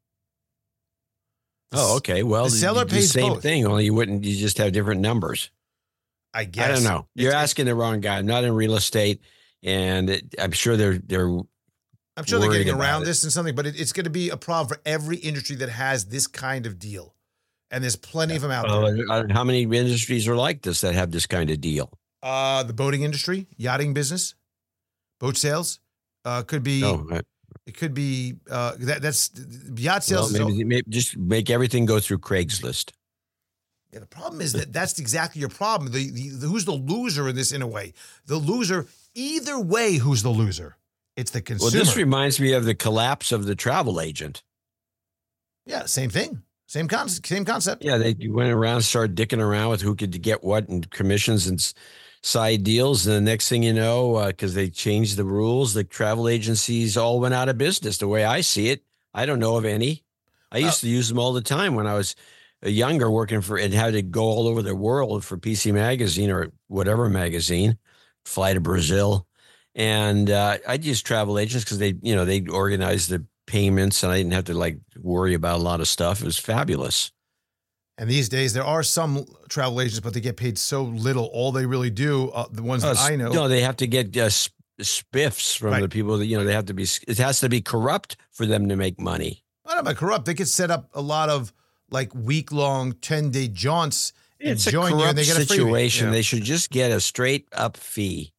Oh, okay. Well, the seller you do pays the same both. thing. Only you wouldn't. You just have different numbers. I guess. I don't know. You're It's- asking the wrong guy. I'm not in real estate, and it, I'm sure they're they're. I'm sure they're worried getting about around it. this and something, but it, it's going to be a problem for every industry that has this kind of deal. And there's plenty of them out there. Uh, how many industries are like this that have this kind of deal? Uh, the boating industry, yachting business, boat sales, uh, could be. No, I- It could be uh, that. That's yacht well, sales. is maybe, maybe just make everything go through Craigslist. Yeah, the problem is that that's exactly your problem. The, the, the who's the loser in this? In a way, the loser. Either way, who's the loser? It's the consumer. Well, this reminds me of the collapse of the travel agent. yeah, same thing, same concept. Same concept. Yeah, they went around, started dicking around with who could get what and commissions and s- side deals. And the next thing you know, because they changed the rules, the travel agencies all went out of business. The way I see it, I don't know of any. I used Uh, to use them all the time when I was younger, working for and had to go all over the world for P C Magazine or whatever magazine, fly to Brazil. And uh, I'd use travel agents because they, you know, they organized the payments and I didn't have to like worry about a lot of stuff. It was fabulous. And these days, there are some travel agents, but they get paid so little. All they really do, uh, the ones Uh, that I know, No, they have to get uh, sp- spiffs from Right. the people that, you know, they have to be, it has to be corrupt for them to make money. I don't know about corrupt. They could set up a lot of like week long, ten day jaunts and It's a join you, and corrupt they get a freebie. situation. Yeah. They should just get a straight up fee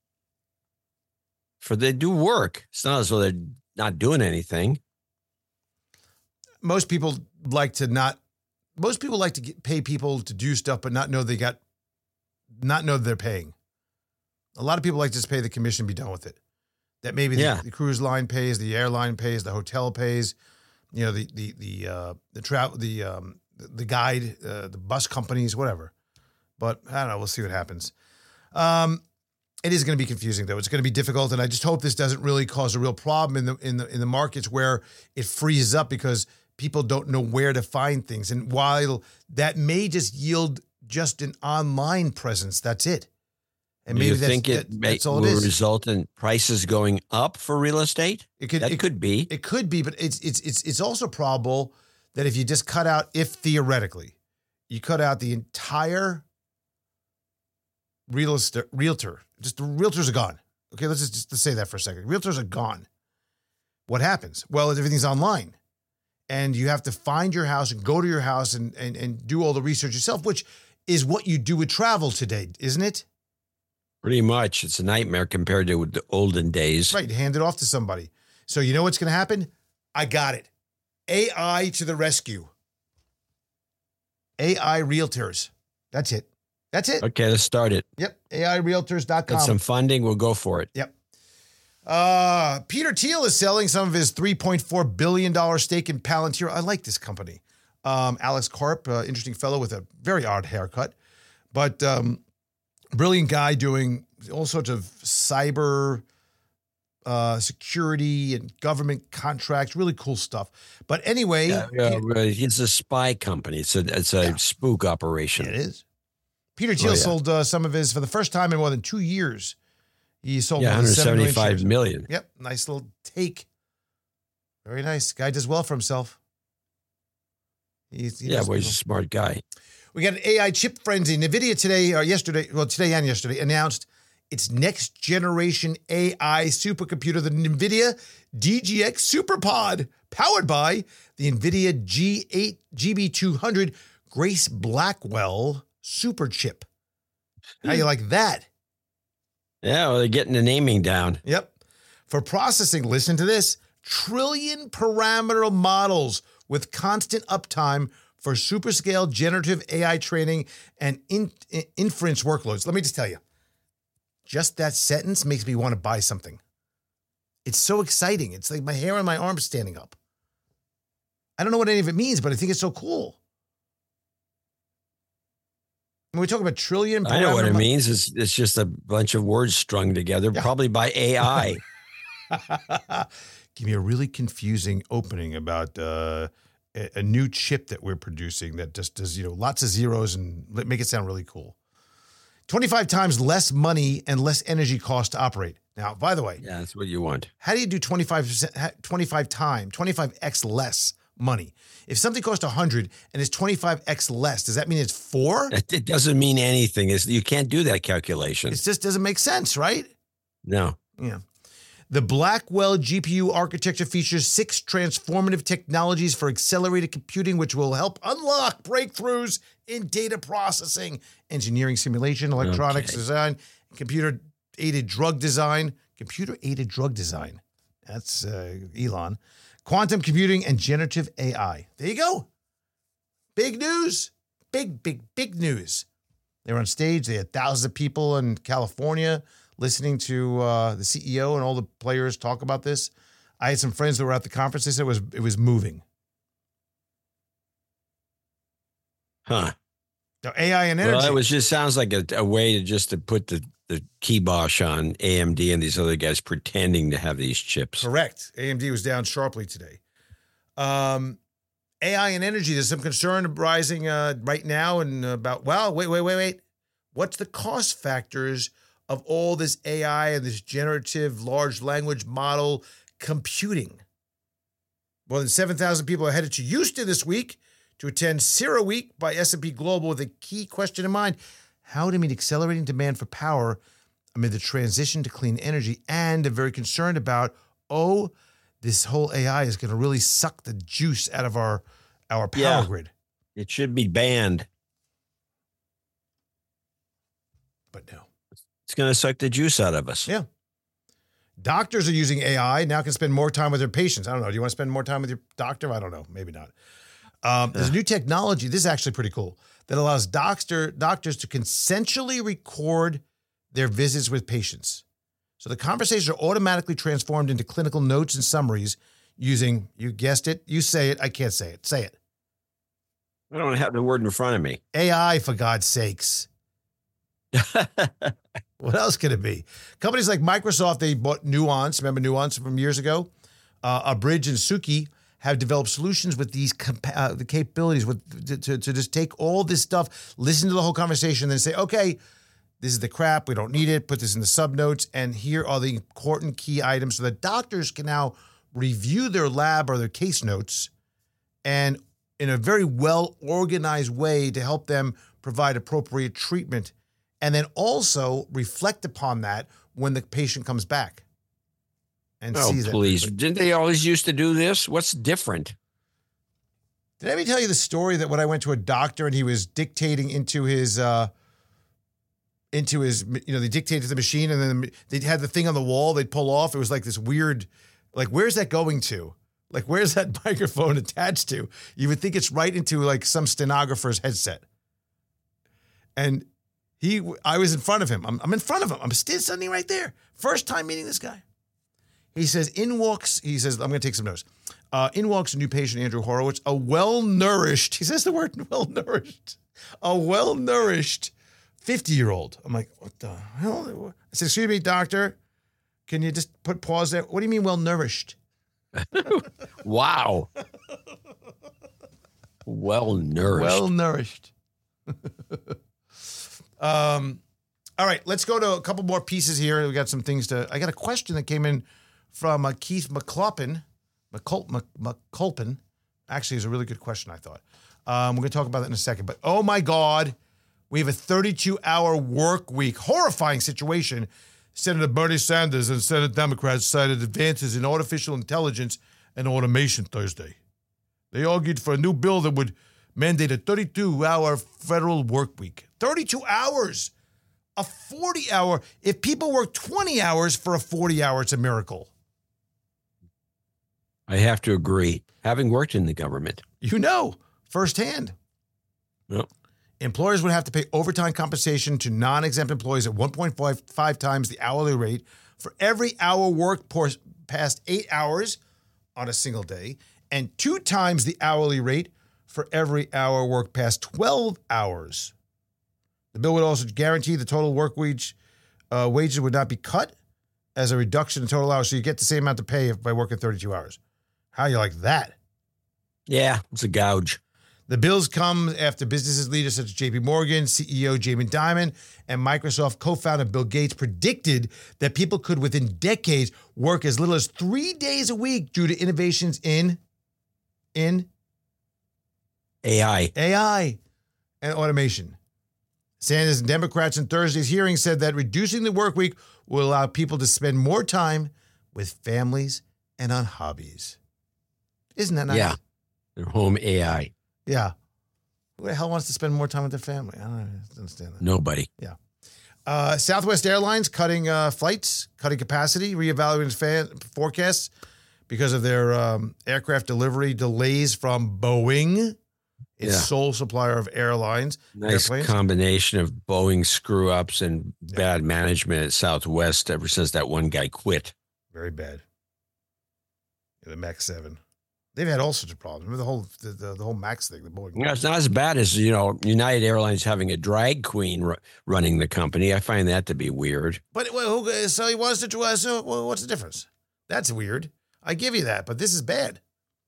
for they do work. It's not as though they're not doing anything. Most people like to not. Most people like to get, pay people to do stuff, but not know they got, not know they're paying. A lot of people like to just pay the commission and be done with it. That maybe the, Yeah. the cruise line pays, the airline pays, the hotel pays, you know, the the the uh, the travel, the um, the guide, uh, the bus companies, whatever. But I don't know. We'll see what happens. Um, it is going to be confusing, though. It's going to be difficult, and I just hope this doesn't really cause a real problem in the in the in the markets where it freezes up because people don't know where to find things. And while that may just yield just an online presence, that's it. And Do maybe you that's, think it that, may, that's all will it is. result in prices going up for real estate? It could That it, could be. It could be, but it's it's it's it's also probable that if you just cut out, if theoretically, you cut out the entire real estate realtor, just the realtors are gone. Okay, let's just, just to say that for a second. Realtors are gone. What happens? Well, everything's online. And you have to find your house and go to your house and, and, and do all the research yourself, which is what you do with travel today, isn't it? Pretty much. It's a nightmare compared to the olden days. Right. Hand it off to somebody. So you know what's going to happen? I got it. A I to the rescue. A I Realtors. That's it. That's it. Okay, let's start it. Yep. A I realtors dot com. Get some funding. We'll go for it. Yep. Uh, Peter Thiel is selling some of his three point four billion dollars stake in Palantir. I like this company. Um, Alex Karp, uh, interesting fellow with a very odd haircut, but um, brilliant guy doing all sorts of cyber uh, security and government contracts, really cool stuff. But anyway. Yeah, yeah, it's a spy company. It's a, it's a Yeah. spook operation. It is. Peter Thiel Oh, yeah. sold uh, some of his, for the first time in more than two years, he sold Yeah, more one than hundred seven million seventy-five shares. million. Yep, nice little take. Very nice. Guy does well for himself. He's, he Yeah, does well, he's well. a smart guy. We got an A I chip frenzy. NVIDIA today, or yesterday, well, today and yesterday, announced its next generation A I supercomputer, the NVIDIA D G X SuperPod, powered by the NVIDIA G eight G B two hundred Grace Blackwell super chip. How you like that? Yeah, well, they're getting the naming down. Yep. For processing, listen to this, trillion parameter models with constant uptime for superscale generative A I training and in, in- inference workloads. Let me just tell you, just that sentence makes me want to buy something. It's so exciting. It's like my hair on my arm standing up. I don't know what any of it means, but I think it's so cool. When we talk about trillion parameter I know what it mo- means. It's, it's just a bunch of words strung together, Yeah. probably by A I. Give me a really confusing opening about uh, a, a new chip that we're producing that just does, you know, lots of zeros and let- make it sound really cool. twenty-five times less money and less energy cost to operate. Now, by the way, Yeah, that's what you want. how do you do twenty-five percent, twenty-five time, twenty-five x less money? If something costs one hundred and is twenty-five x less, does that mean it's four? It, it doesn't mean anything. It's, you can't do that calculation. It just doesn't make sense, right? No. Yeah. The Blackwell G P U architecture features six transformative technologies for accelerated computing, which will help unlock breakthroughs in data processing, engineering simulation, electronics Okay. design, computer-aided drug design. Computer-aided drug design. That's uh, Elon. Quantum computing and generative A I. There you go. Big news. Big, big, big news. They were on stage. They had thousands of people in California listening to uh, the C E O and all the players talk about this. I had some friends that were at the conference. They said it was it was moving. Huh. Now, A I and energy. Well, it was just sounds like a, a way to just to put the, the kibosh on A M D and these other guys pretending to have these chips. Correct. A M D was down sharply today. Um, A I and energy. There's some concern rising uh, right now and about, well, wait, wait, wait, wait. What's the cost factors of all this A I and this generative large language model computing? More than seven thousand people are headed to Houston this week to attend Cira Week by S and P Global with a key question in mind: how to meet accelerating demand for power amid the transition to clean energy. And they're very concerned about, oh, this whole A I is going to really suck the juice out of our, our power Yeah. grid. It should be banned. But no. It's going to suck the juice out of us. Yeah. Doctors are using A I now, can spend more time with their patients. I don't know. Do you want to spend more time with your doctor? I don't know. Maybe not. Um, there's a new technology. This is actually pretty cool, that allows doctor doctors to consensually record their visits with patients. So the conversations are automatically transformed into clinical notes and summaries using, you guessed it, you say it, I can't say it. Say it. I don't have the word in front of me. A I, for God's sakes. What else could it be? Companies like Microsoft, they bought Nuance. Remember Nuance from years ago? Uh, Abridge and Suki have developed solutions with these compa- uh, the capabilities with to, to, to just take all this stuff, listen to the whole conversation, then say, okay, this is the crap. We don't need it. Put this in the subnotes. And here are the important key items so that doctors can now review their lab or their case notes and in a very well-organized way to help them provide appropriate treatment, and then also reflect upon that when the patient comes back and Oh, sees please. it. Didn't they always used to do this? What's different? Did I ever tell you the story that when I went to a doctor and he was dictating into his uh, into his, you know, they dictated the machine, and then they had the thing on the wall they'd pull off. It was like this weird, like, where's that going to? Like, where's that microphone attached to? You would think it's right into like some stenographer's headset. And he, I was in front of him. I'm, I'm in front of him. I'm still standing right there. First time meeting this guy. He says, in walks, he says, I'm going to take some notes. Uh, in walks a new patient, Andrew Horowitz, a well-nourished, he says the word well-nourished, a well-nourished fifty-year-old. I'm like, what the hell? I said, excuse me, doctor, can you just put pause there? What do you mean well-nourished? Wow. Well-nourished. Well-nourished. um, all right, let's go to a couple more pieces here. We got some things to, I got a question that came in from uh, Keith McClopin. McCul- Mc- McCulpin. Actually, is a really good question, I thought. Um, we're going to talk about that in a second. But, oh, my God, we have a thirty-two hour work week. Horrifying situation. Senator Bernie Sanders and Senate Democrats cited advances in artificial intelligence and automation Thursday. They argued for a new bill that would mandate a thirty-two hour federal work week. thirty-two hours. A forty hour. If people work twenty hours for a forty hour, it's a miracle. I have to agree. Having worked in the government. You know, firsthand. Yep. Employers would have to pay overtime compensation to non-exempt employees at one point five times the hourly rate for every hour worked past eight hours on a single day, and two times the hourly rate for every hour worked past twelve hours. The bill would also guarantee the total work wage uh, wages would not be cut as a reduction in total hours, so you get the same amount of pay by working thirty-two hours. How you like that? Yeah, it's a gouge. The bills come after businesses leaders such as J P Morgan, C E O Jamie Dimon, and Microsoft co-founder Bill Gates predicted that people could, within decades, work as little as three days a week due to innovations in, in A I. A I and automation. Sanders and Democrats in Thursday's hearing said that reducing the work week will allow people to spend more time with families and on hobbies. Isn't that nice? Yeah. Their home A I. Yeah. Who the hell wants to spend more time with their family? I don't understand that. Nobody. Yeah. Uh, Southwest Airlines cutting uh, flights, cutting capacity, reevaluating fan forecasts because of their um, aircraft delivery delays from Boeing, its Yeah. sole supplier of airlines. Nice airplanes. combination of Boeing screw-ups and Yeah. bad management at Southwest ever since that one guy quit. Very bad. Yeah, the Max seven. They've had all sorts of problems. Remember the whole the, the, the whole Max thing, the Boeing. Yeah, it's not as bad as, you know, United Airlines having a drag queen ru- running the company. I find that to be weird. But well, who, so he wants to. Uh, so well, what's the difference? That's weird. I give you that, but this is bad.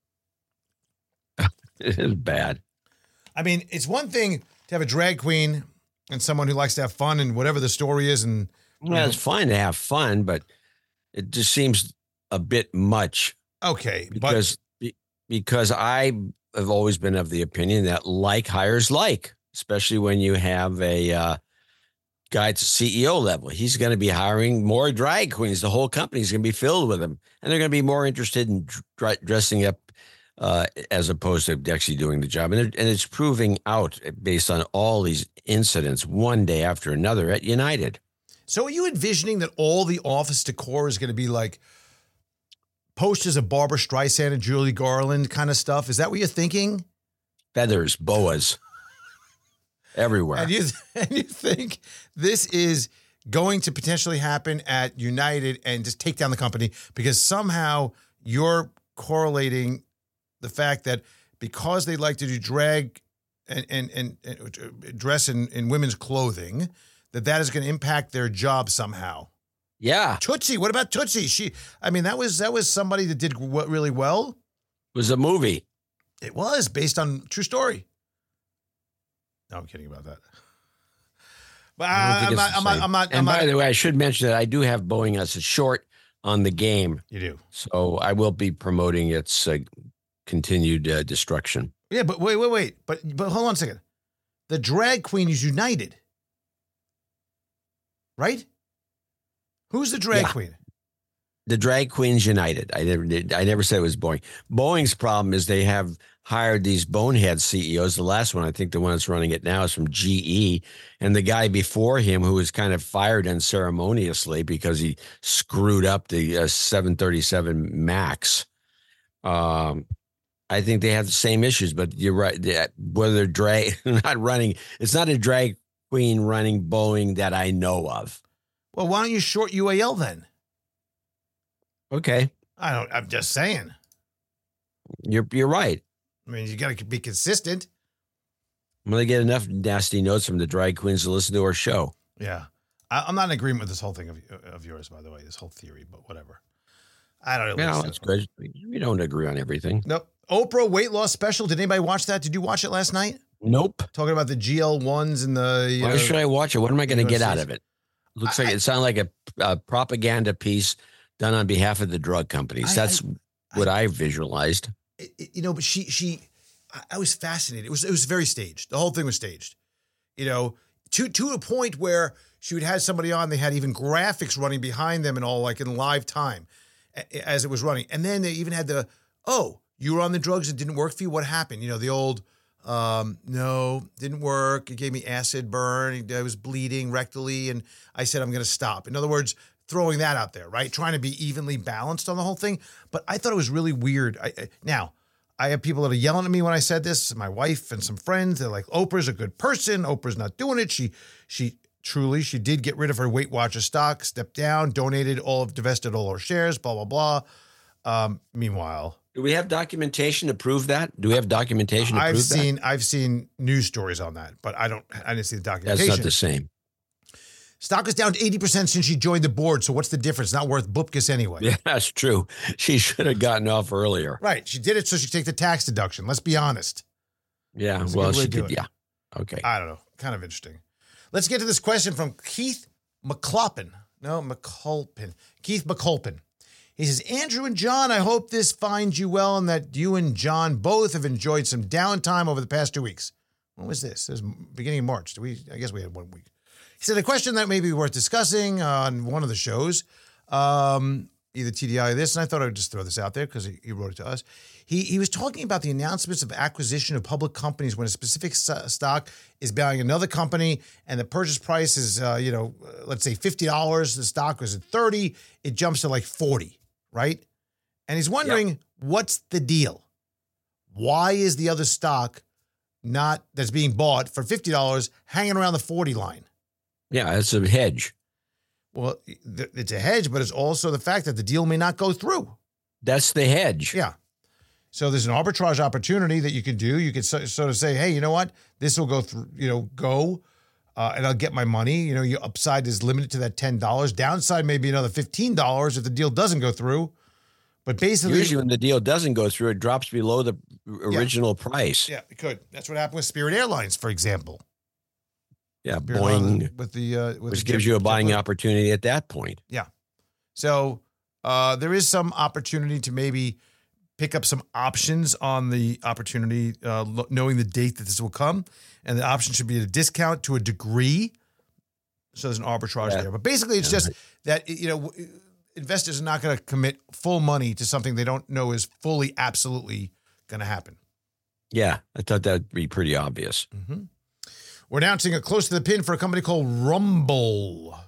It is bad. I mean, it's one thing to have a drag queen and someone who likes to have fun and whatever the story is, and Well, it's fine to have fun, but it just seems a bit much okay, because be- because I have always been of the opinion that like hires like, especially when you have a uh, guy at C E O level. He's going to be hiring more drag queens. The whole company's going to be filled with them, and they're going to be more interested in dr- dressing up uh, as opposed to actually doing the job. And, it, and it's proving out based on all these incidents one day after another at United. So are you envisioning that all the office decor is going to be like posters of Barbara Streisand and Julie Garland kind of stuff? Is that what you're thinking? Feathers, boas, everywhere. And you, and you think this is going to potentially happen at United and just take down the company because somehow you're correlating the fact that because they like to do drag and, and, and, and dress in, in women's clothing, that that is going to impact their job somehow. Yeah. Tootsie, what about Tootsie? She, I mean, that was that was somebody that did w- really well. It was a movie. It was based on true story. No, I'm kidding about that. But I don't I, think I'm, it's not, the I'm same. not. I'm not. And I'm by not. the way, I should mention that I do have Boeing as a short on the game, You do. so I will be promoting its uh, continued uh, destruction. Yeah, but wait, wait, wait. But but hold on a second. The drag queen is United, right? Who's the drag Yeah. queen? The Drag Queens United. I never did. I never said it was Boeing. Boeing's problem is they have hired these bonehead C E Os. The last one, I think the one that's running it now is from G E. And the guy before him, who was kind of fired unceremoniously because he screwed up the uh, seven thirty-seven MAX. Um, I think they have the same issues, but you're right. Whether they're drag, not running, it's not a drag queen running Boeing that I know of. Well, why don't you short U A L then? Okay. I don't, I'm just saying. You're you're right. I mean, you got to be consistent. I'm going to get enough nasty notes from the drag queens to listen to our show. Yeah. I, I'm not in agreement with this whole thing of, of yours, by the way, this whole theory, but whatever. I don't know. Yeah, that's good. We don't agree on everything. Nope. Oprah weight loss special. Did anybody watch that? Did you watch it last night? Nope. Talking about the G L ones and the... Why know, should I watch it? What am I going to get out of it? Looks I, like it sounds like a, a propaganda piece done on behalf of the drug companies. I, That's I, what I, I visualized. It, you know, but she, she, I, I was fascinated. It was, it was very staged. The whole thing was staged, you know, to, to a point where she would have somebody on, they had even graphics running behind them and all, like in live time as it was running. And then they even had the, oh, you were on the drugs, it didn't work for you. What happened? You know, the old, um, no, didn't work. It gave me acid burn. I was bleeding rectally. And I said, I'm going to stop. In other words, throwing that out there, right? Trying to be evenly balanced on the whole thing. But I thought it was really weird. I, I, now, I have people that are yelling at me when I said this, my wife and some friends. They're like, Oprah's a good person. Oprah's not doing it. She, she truly, she did get rid of her Weight Watchers stock, stepped down, donated all of, divested all her shares, blah, blah, blah. Um, meanwhile. Do we have documentation to prove that? Do we have documentation to I've prove seen, that? I've seen news stories on that, but I don't, I didn't see the documentation. That's not the same. Stock is down to eighty percent since she joined the board. So what's the difference? Not worth bupkis anyway. Yeah, that's true. She should have gotten off earlier. Right. She did it so she could take the tax deduction. Let's be honest. Yeah. That's well, she could. Yeah. Okay. I don't know. Kind of interesting. Let's get to this question from Keith McClopin. No, McCulpin. Keith McCulpin. He says, Andrew and John, I hope this finds you well and that you and John both have enjoyed some downtime over the past two weeks. When was this? It was beginning of March. Did we? I guess we had one week. He said, a question that may be worth discussing on one of the shows, um, either T D I or this, and I thought I would just throw this out there because he, he wrote it to us. He he was talking about the announcements of acquisition of public companies when a specific stock is buying another company and the purchase price is, uh, you know, let's say fifty dollars. The stock was at thirty. It jumps to like forty, right? And he's wondering, yep. What's the deal? Why is the other stock not that's being bought for fifty dollars hanging around the forty line? Yeah, it's a hedge. Well, it's a hedge, but it's also the fact that the deal may not go through. That's the hedge. Yeah. So there's an arbitrage opportunity that you can do. You could sort of say, hey, you know what? This will go through, you know, go, uh, and I'll get my money. You know, your upside is limited to that ten dollars. Downside may be another fifteen dollars if the deal doesn't go through. But basically, usually when the deal doesn't go through, it drops below the original yeah. price. Yeah, it could. That's what happened with Spirit Airlines, for example. Yeah, Boeing, with the uh, with which the gives you a buying opportunity at that point. Yeah, so uh, there is some opportunity to maybe pick up some options on the opportunity, uh, knowing the date that this will come, and the option should be at a discount to a degree. So there's an arbitrage yeah. there, but basically it's yeah. just that you know investors are not going to commit full money to something they don't know is fully, absolutely going to happen. Yeah, I thought that'd be pretty obvious. Mm-hmm. We're announcing a close to the pin for a company called Rumble.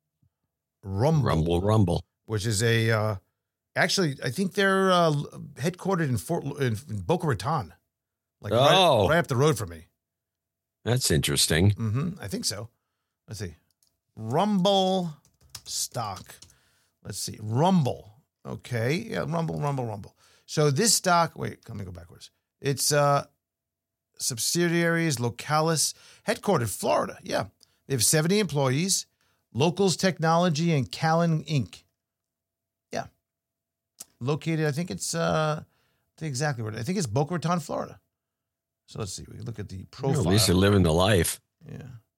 Rumble. Rumble, Rumble. Which is a, uh, actually, I think they're uh, headquartered in Fort in, in Boca Raton. Like oh. right, right up the road from me. That's interesting. Mm-hmm. I think so. Let's see. Rumble stock. Let's see. Rumble. Okay. Yeah, Rumble, Rumble, Rumble. So this stock, wait, let me go backwards. It's, uh, subsidiaries, Localis, headquartered Florida. Yeah. They have seventy employees, Locals Technology and Callan Incorporated. Yeah. Located, I think it's, uh, I think exactly where, I think it's Boca Raton, Florida. So let's see. We can look at the profile. Yeah, at least they're living the life. Yeah.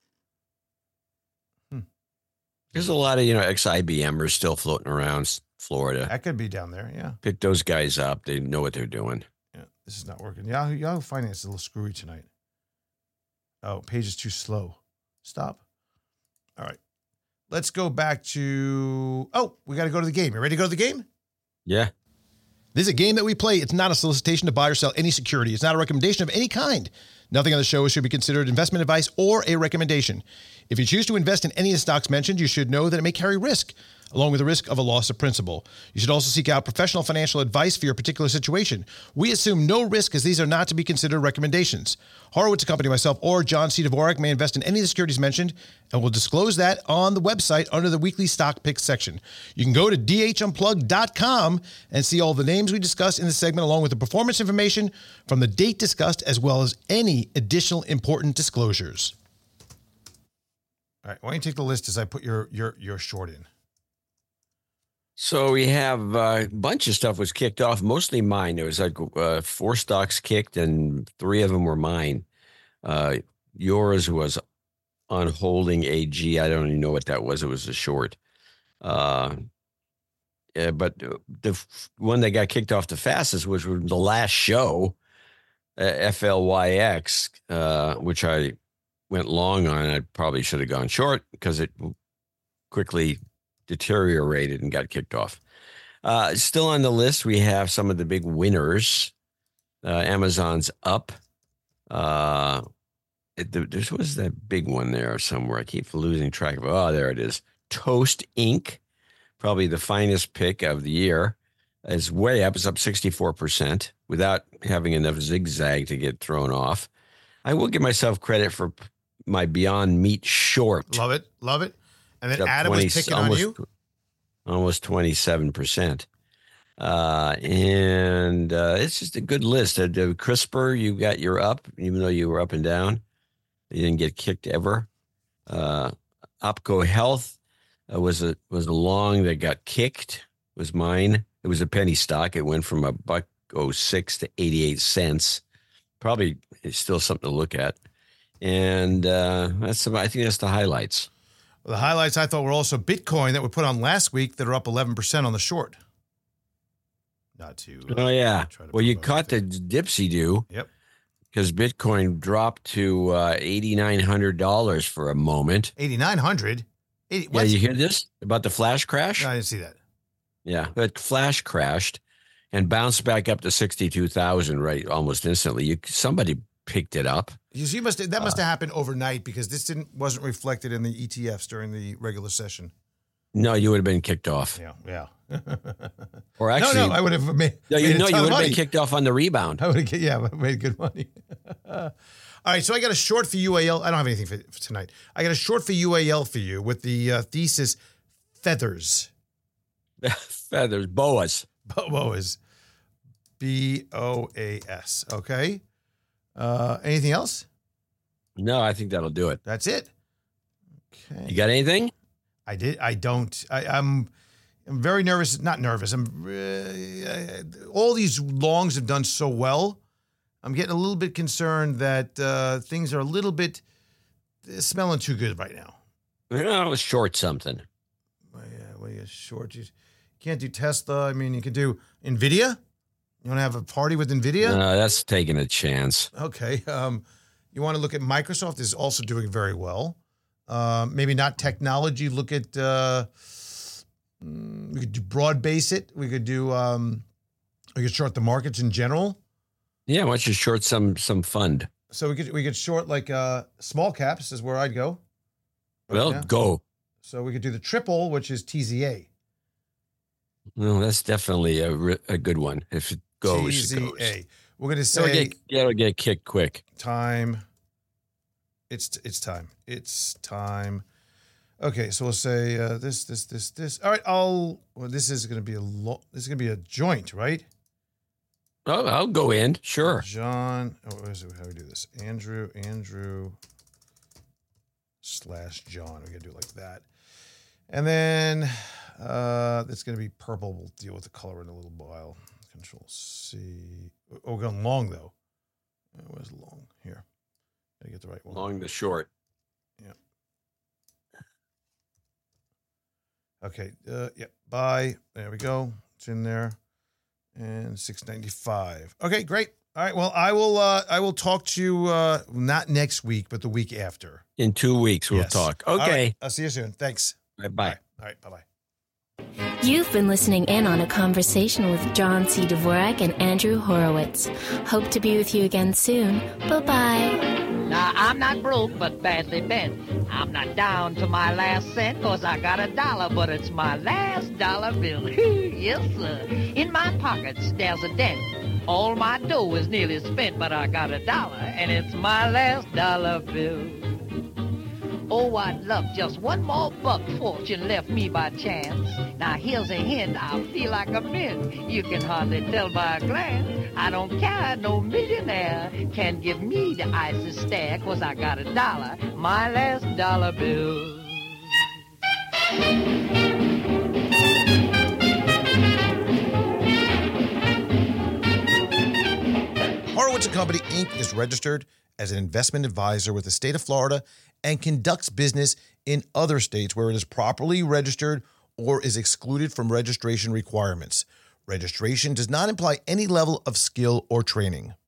Hmm. There's a lot of, you know, ex-I B Mers still floating around Florida. That could be down there. Yeah. Pick those guys up. They know what they're doing. Yeah, this is not working. Yahoo, Yahoo Finance is a little screwy tonight. Oh, page is too slow. Stop. All right. let's go back to, oh, we got to go to the game. You ready to go to the game? Yeah. This is a game that we play. It's not a solicitation to buy or sell any security. It's not a recommendation of any kind. Nothing on the show should be considered investment advice or a recommendation. If you choose to invest in any of the stocks mentioned, you should know that it may carry risk, along with the risk of a loss of principal. You should also seek out professional financial advice for your particular situation. We assume no risk as these are not to be considered recommendations. Horowitz Company, myself, or John C. Dvorak may invest in any of the securities mentioned, and we'll disclose that on the website under the weekly stock picks section. You can go to d h unplugged dot com and see all the names we discussed in this segment, along with the performance information from the date discussed, as well as any additional important disclosures. All right, why don't you take the list as I put your your your short in? So we have uh, a bunch of stuff was kicked off, mostly mine. There was like uh, four stocks kicked, and three of them were mine. Uh, yours was on Holding A G. I don't even know what that was. It was a short. Uh, yeah, but the one that got kicked off the fastest was the last show, uh, F L Y X, uh, which I went long on. I probably should have gone short because it quickly deteriorated and got kicked off. Uh, still on the list, we have some of the big winners. Uh, Amazon's up. Uh, it, there was that big one there somewhere. I keep losing track of it. Oh, there it is. Toast Incorporated, probably the finest pick of the year, is way up. It's up sixty-four percent without having enough zigzag to get thrown off. I will give myself credit for my Beyond Meat short. Love it. Love it. And then It's up Adam twenty was picking almost, on you? Almost twenty-seven percent. Uh, and uh, it's just a good list. Uh, the CRISPR, you got your up, even though you were up and down. You didn't get kicked ever. Uh, Opco Health uh, was a was a long that got kicked. It was mine. It was a penny stock. It went from a buck oh six to eighty-eight cents. Probably it's still something to look at. And uh, that's about, I think that's the highlights. Well, the highlights I thought were also Bitcoin that we put on last week that are up eleven percent on the short. Not to. Uh, oh, yeah. try to Well, you promote caught the anything. dipsy do. Yep. Because Bitcoin dropped to uh, eight thousand nine hundred dollars for a moment. eighty-nine hundred. eighty, Yeah, what? you hear this about the flash crash? No, I didn't see that. Yeah, but flash crashed and bounced back up to sixty-two thousand, right, almost instantly. You somebody picked it up. You, you must that must Uh, have happened overnight because this didn't wasn't reflected in the E T Fs during the regular session. No, you would have been kicked off. Yeah, yeah. Or actually, no, no, I would have made. no, you made a know, ton you of would have money. been kicked off on the rebound. I would have, yeah, I made good money. All right, so I got a short for U A L. I don't have anything for, for tonight. I got a short for U A L for you with the uh, thesis feathers. Feathers, boas. Boas. B O A S. Okay. Uh, anything else? No, I think that'll do it. That's it. Okay. You got anything? I did. I don't. I, I'm. I'm very nervous. Not nervous. I'm. Uh, all these longs have done so well. I'm getting a little bit concerned that uh, things are a little bit uh, smelling too good right now. No, short something. Well, yeah, well, yeah, short. You can't do Tesla. I mean, you can do Nvidia. You want to have a party with Nvidia? No, that's taking a chance. Okay. Um, you want to look at Microsoft is also doing very well. Um, maybe not technology. Look at uh, we could do broad base it. We could do um, we could short the markets in general. Yeah, why don't you short some some fund? So we could we could short like uh, small caps is where I'd go. right Well, now. go. So we could do the triple, which is T Z A. Well, that's definitely a, re- a good one. If it goes, T it Z goes. A. We're gonna It'll say get, it'll get kicked quick. time. It's it's time. It's time. Okay, so we'll say uh, this, this, this, this. All right, I'll. Well, this is going to be a lo- This is going to be a joint, right? Oh, I'll go in. Sure. John. Oh, what is it? How do we do this? Andrew. Andrew. Slash John. We're gonna do it like that, and then uh, it's going to be purple. We'll deal with the color in a little while. Control C. Oh, we're going long though. Uh, Where's long? Here. Gotta get the right one. Long the short. Okay. Uh, yeah. Buy. There we go. It's in there. And six ninety-five. Okay, great. All right. Well, I will. Uh, I will talk to you uh, not next week, but the week after. In two weeks, we'll Yes. talk. All Okay. right, I'll see you soon. Thanks. All right, bye. All right, All right bye-bye. You've been listening in on a conversation with John C. Dvorak and Andrew Horowitz. Hope to be with you again soon. Bye-bye. Now, I'm not broke, but badly bent. I'm not down to my last cent, cause I got a dollar, but it's my last dollar bill. Yes, sir. In my pockets, there's a dent. All my dough is nearly spent, but I got a dollar, and it's my last dollar bill. Oh, I'd love just one more buck fortune left me by chance. Now, here's a hint, I feel like a mint. You can hardly tell by a glance. I don't care, no millionaire can give me the icy stare, cause I got a dollar, my last dollar bill. Horowitz and Company, Incorporated is registered as an investment advisor with the state of Florida and conducts business in other states where it is properly registered or is excluded from registration requirements. Registration does not imply any level of skill or training.